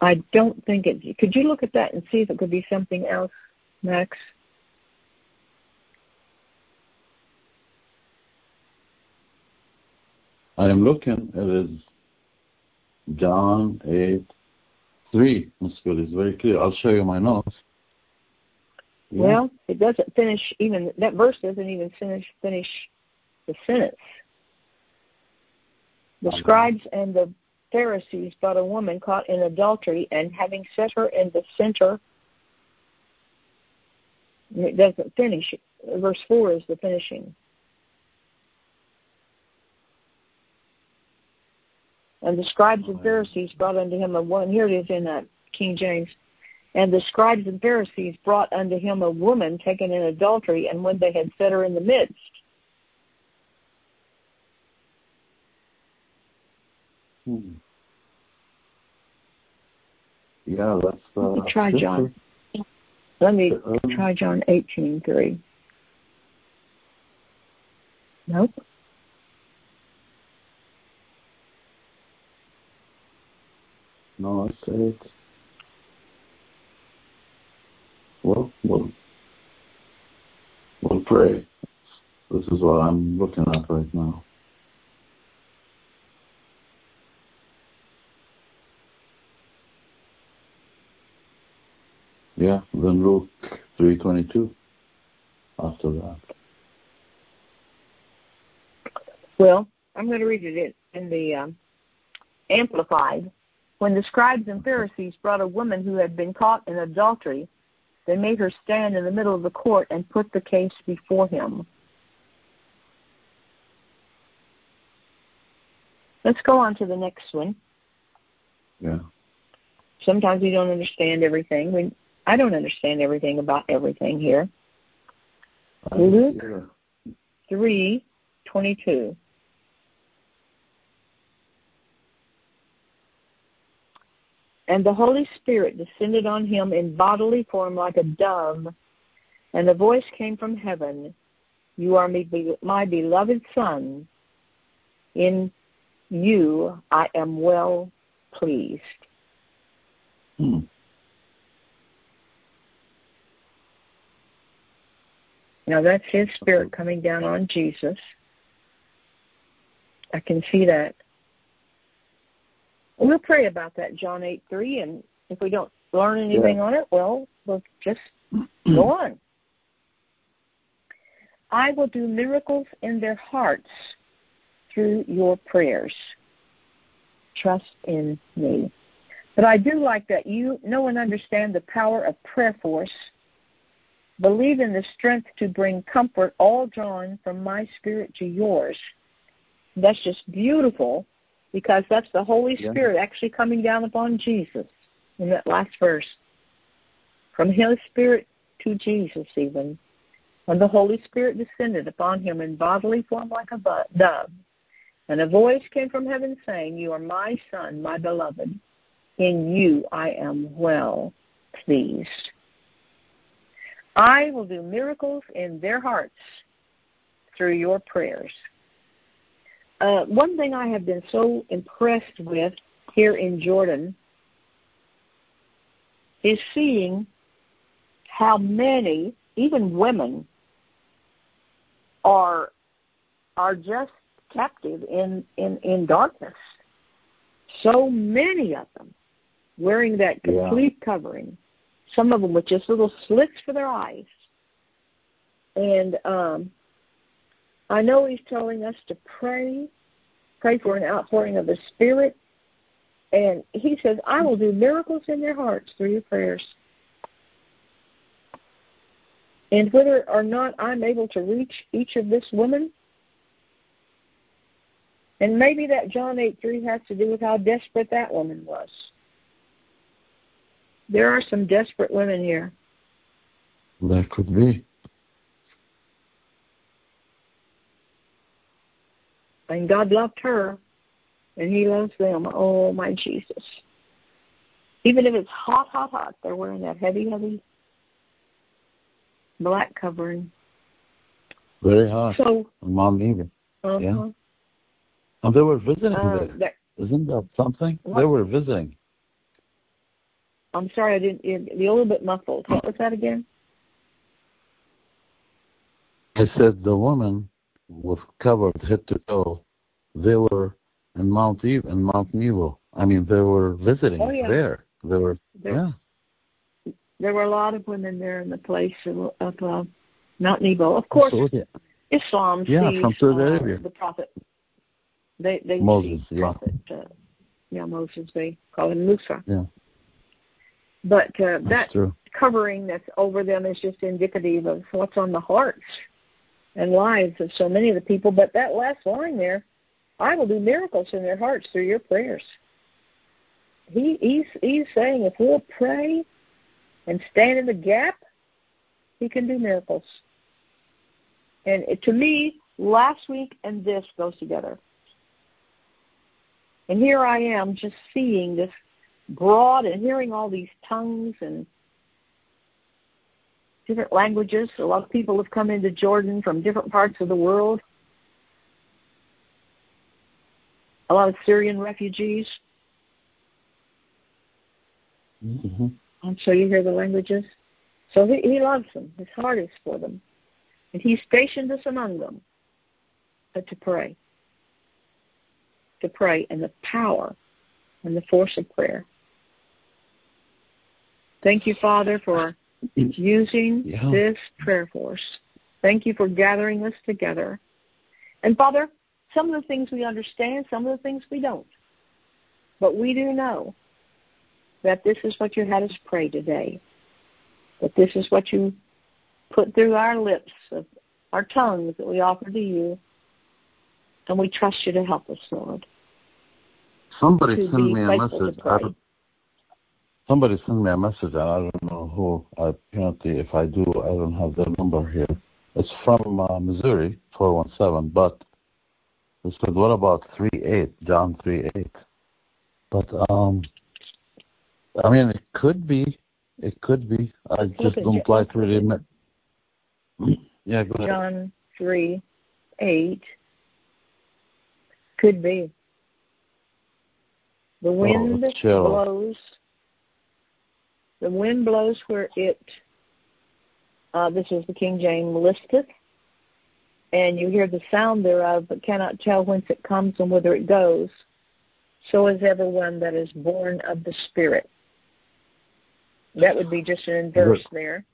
Speaker 1: I don't think it. Could you look at that and see if it could be something else, Max?
Speaker 2: I am looking. It is John eight three. Miss Billy, it's very clear. I'll show you my notes. Yeah.
Speaker 1: Well, it doesn't finish even, that verse doesn't even finish, finish the sentence. The
Speaker 2: Okay.
Speaker 1: scribes and the Pharisees brought a woman caught in adultery, and having set her in the center, it doesn't finish. Verse four is the finishing. And the scribes and Pharisees brought unto him a woman. Here it is in uh, King James. And the scribes and Pharisees brought unto him a woman taken in adultery, and when they had set her in the midst.
Speaker 2: Hmm. Yeah, that's uh,
Speaker 1: Let me try John. Let me
Speaker 2: um,
Speaker 1: try John eighteen three. Nope.
Speaker 2: No, it's eight. Well, we'll, we'll pray. This is what I'm looking at right now. Yeah, then Luke three twenty-two after that.
Speaker 1: Well, I'm going to read it in the um, Amplified. When the scribes and Pharisees brought a woman who had been caught in adultery, they made her stand in the middle of the court and put the case before him. Let's go on to the next one.
Speaker 2: Yeah.
Speaker 1: Sometimes we don't understand everything. We, I don't understand everything about everything here. Luke three twenty-two. And the Holy Spirit descended on him in bodily form like a dove, and a voice came from heaven, "You are my beloved Son. In you I am well pleased."
Speaker 2: Hmm.
Speaker 1: Now that's his Spirit coming down on Jesus. I can see that. We'll pray about that, John eight three, and if we don't learn anything
Speaker 2: Yeah.
Speaker 1: on it, well, we'll just go on. I will do miracles in their hearts through your prayers. Trust in me. But I do like that you know and understand the power of prayer force. Believe in the strength to bring comfort, all drawn from my spirit to yours. That's just beautiful, because that's the Holy
Speaker 2: Yeah.
Speaker 1: Spirit actually coming down upon Jesus in that last verse. From his Spirit to Jesus even. And the Holy Spirit descended upon him in bodily form like a dove. And a voice came from heaven saying, "You are my Son, my beloved. In you I am well pleased." I will do miracles in their hearts through your prayers. Uh, one thing I have been so impressed with here in Jordan is seeing how many, even women, are are just captive in, in, in darkness. So many of them wearing that complete yeah. covering. Some of them with just little slits for their eyes. And um, I know he's telling us to pray, pray for an outpouring of the Spirit. And he says, I will do miracles in their hearts through your prayers. And whether or not I'm able to reach each of this woman, and maybe that John eight three has to do with how desperate that woman was. There are some desperate women here.
Speaker 2: That could be.
Speaker 1: And God loved her, and he loves them. Oh, my Jesus. Even if it's hot, hot, hot, they're wearing that heavy, heavy black covering.
Speaker 2: Very hot.
Speaker 1: So,
Speaker 2: Mom needed.
Speaker 1: uh-huh.
Speaker 2: Yeah. And they were visiting
Speaker 1: uh,
Speaker 2: there.
Speaker 1: that,
Speaker 2: Isn't that something?
Speaker 1: what?
Speaker 2: They were visiting.
Speaker 1: I'm sorry, I didn't. You're a little bit muffled. What was that again?
Speaker 2: I said the woman was covered head to toe. They were in Mount Eve, in Mount Nebo. I mean, they were visiting
Speaker 1: oh, yeah.
Speaker 2: there. They were,
Speaker 1: there,
Speaker 2: yeah.
Speaker 1: There were a lot of women there in the place of, of uh, Mount Nebo. Of course,
Speaker 2: Absolutely.
Speaker 1: Islam
Speaker 2: yeah,
Speaker 1: sees
Speaker 2: from Saudi Arabia.
Speaker 1: Uh, the prophet. They they
Speaker 2: Moses,
Speaker 1: see
Speaker 2: yeah.
Speaker 1: prophet. Uh, yeah, Moses. They call him Musa.
Speaker 2: Yeah.
Speaker 1: But uh, that
Speaker 2: true.
Speaker 1: covering that's over them is just indicative of what's on the hearts and lives of so many of the people. But that last line there, I will do miracles in their hearts through your prayers. He, he's, he's saying if we'll pray and stand in the gap, he can do miracles. And it, to me, last week and this goes together. And here I am just seeing this broad and hearing all these tongues and different languages. A lot of people have come into Jordan from different parts of the world. A lot of Syrian refugees.
Speaker 2: Mm-hmm.
Speaker 1: And so you hear the languages. So he, he loves them. His heart is for them. And he stationed us among them but to pray. To pray in the power and the force of prayer. Thank you, Father, for using yeah. this prayer force. Thank you for gathering us together. And, Father, some of the things we understand, some of the things we don't. But we do know that this is what you had us pray today. That this is what you put through our lips, of our tongues that we offer to you. And we trust you to help us, Lord.
Speaker 2: Somebody sent me a message. Somebody sent me a message, and I don't know who. Apparently, if I do, I don't have their number here. It's from uh, Missouri, four one seven, but it said, what about three eight, John three eight? But, um, I mean, it could be. It could be. I just don't like really. Yeah, go ahead.
Speaker 1: John three eight. Could be. The wind oh, blows. The wind blows where it, uh, this is the King James, listeth, and you hear the sound thereof, but cannot tell whence it comes and whither it goes. So is everyone that is born of the Spirit. That would be just an inverse there.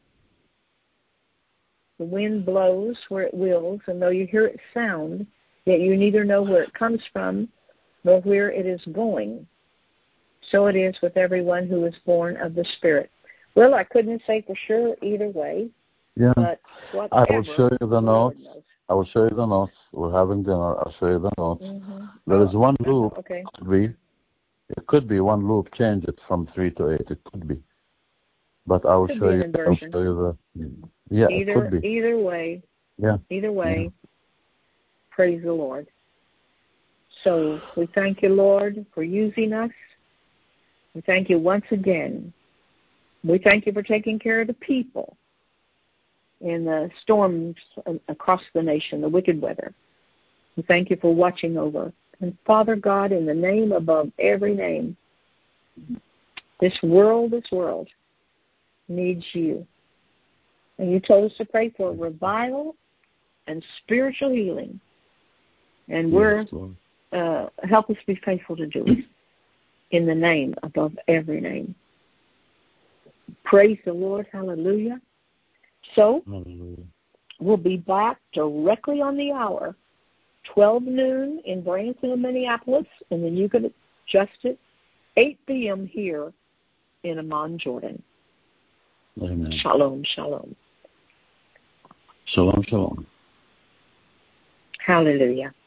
Speaker 1: The wind blows where it wills, and though you hear it sound, yet you neither know where it comes from nor where it is going. So it is with everyone who is born of the Spirit. Well, I couldn't say for sure either way.
Speaker 2: Yeah.
Speaker 1: But
Speaker 2: I will show you the notes. I will show you the notes. We're having dinner. I'll show you the notes.
Speaker 1: Mm-hmm.
Speaker 2: There is one loop.
Speaker 1: Okay.
Speaker 2: It could be, it could be one loop. Change it from three to eight. It could be. But I will show you. I'll show you the. Yeah,
Speaker 1: either,
Speaker 2: it could be.
Speaker 1: Either way.
Speaker 2: Yeah.
Speaker 1: Either way.
Speaker 2: Yeah.
Speaker 1: Praise the Lord. So we thank you, Lord, for using us. We thank you once again. We thank you for taking care of the people in the storms across the nation, the wicked weather. We thank you for watching over. And Father God, in the name above every name, this world, this world needs you. And you told us to pray for revival and spiritual healing. And we're, uh, help us be faithful to do it in the name above every name. Praise the Lord. Hallelujah. So,
Speaker 2: Hallelujah.
Speaker 1: We'll be back directly on the hour, twelve noon in Branson and Minneapolis, and then you can adjust it, eight p.m. here in Amman, Jordan.
Speaker 2: Amen.
Speaker 1: Shalom, shalom.
Speaker 2: Shalom, shalom.
Speaker 1: Hallelujah.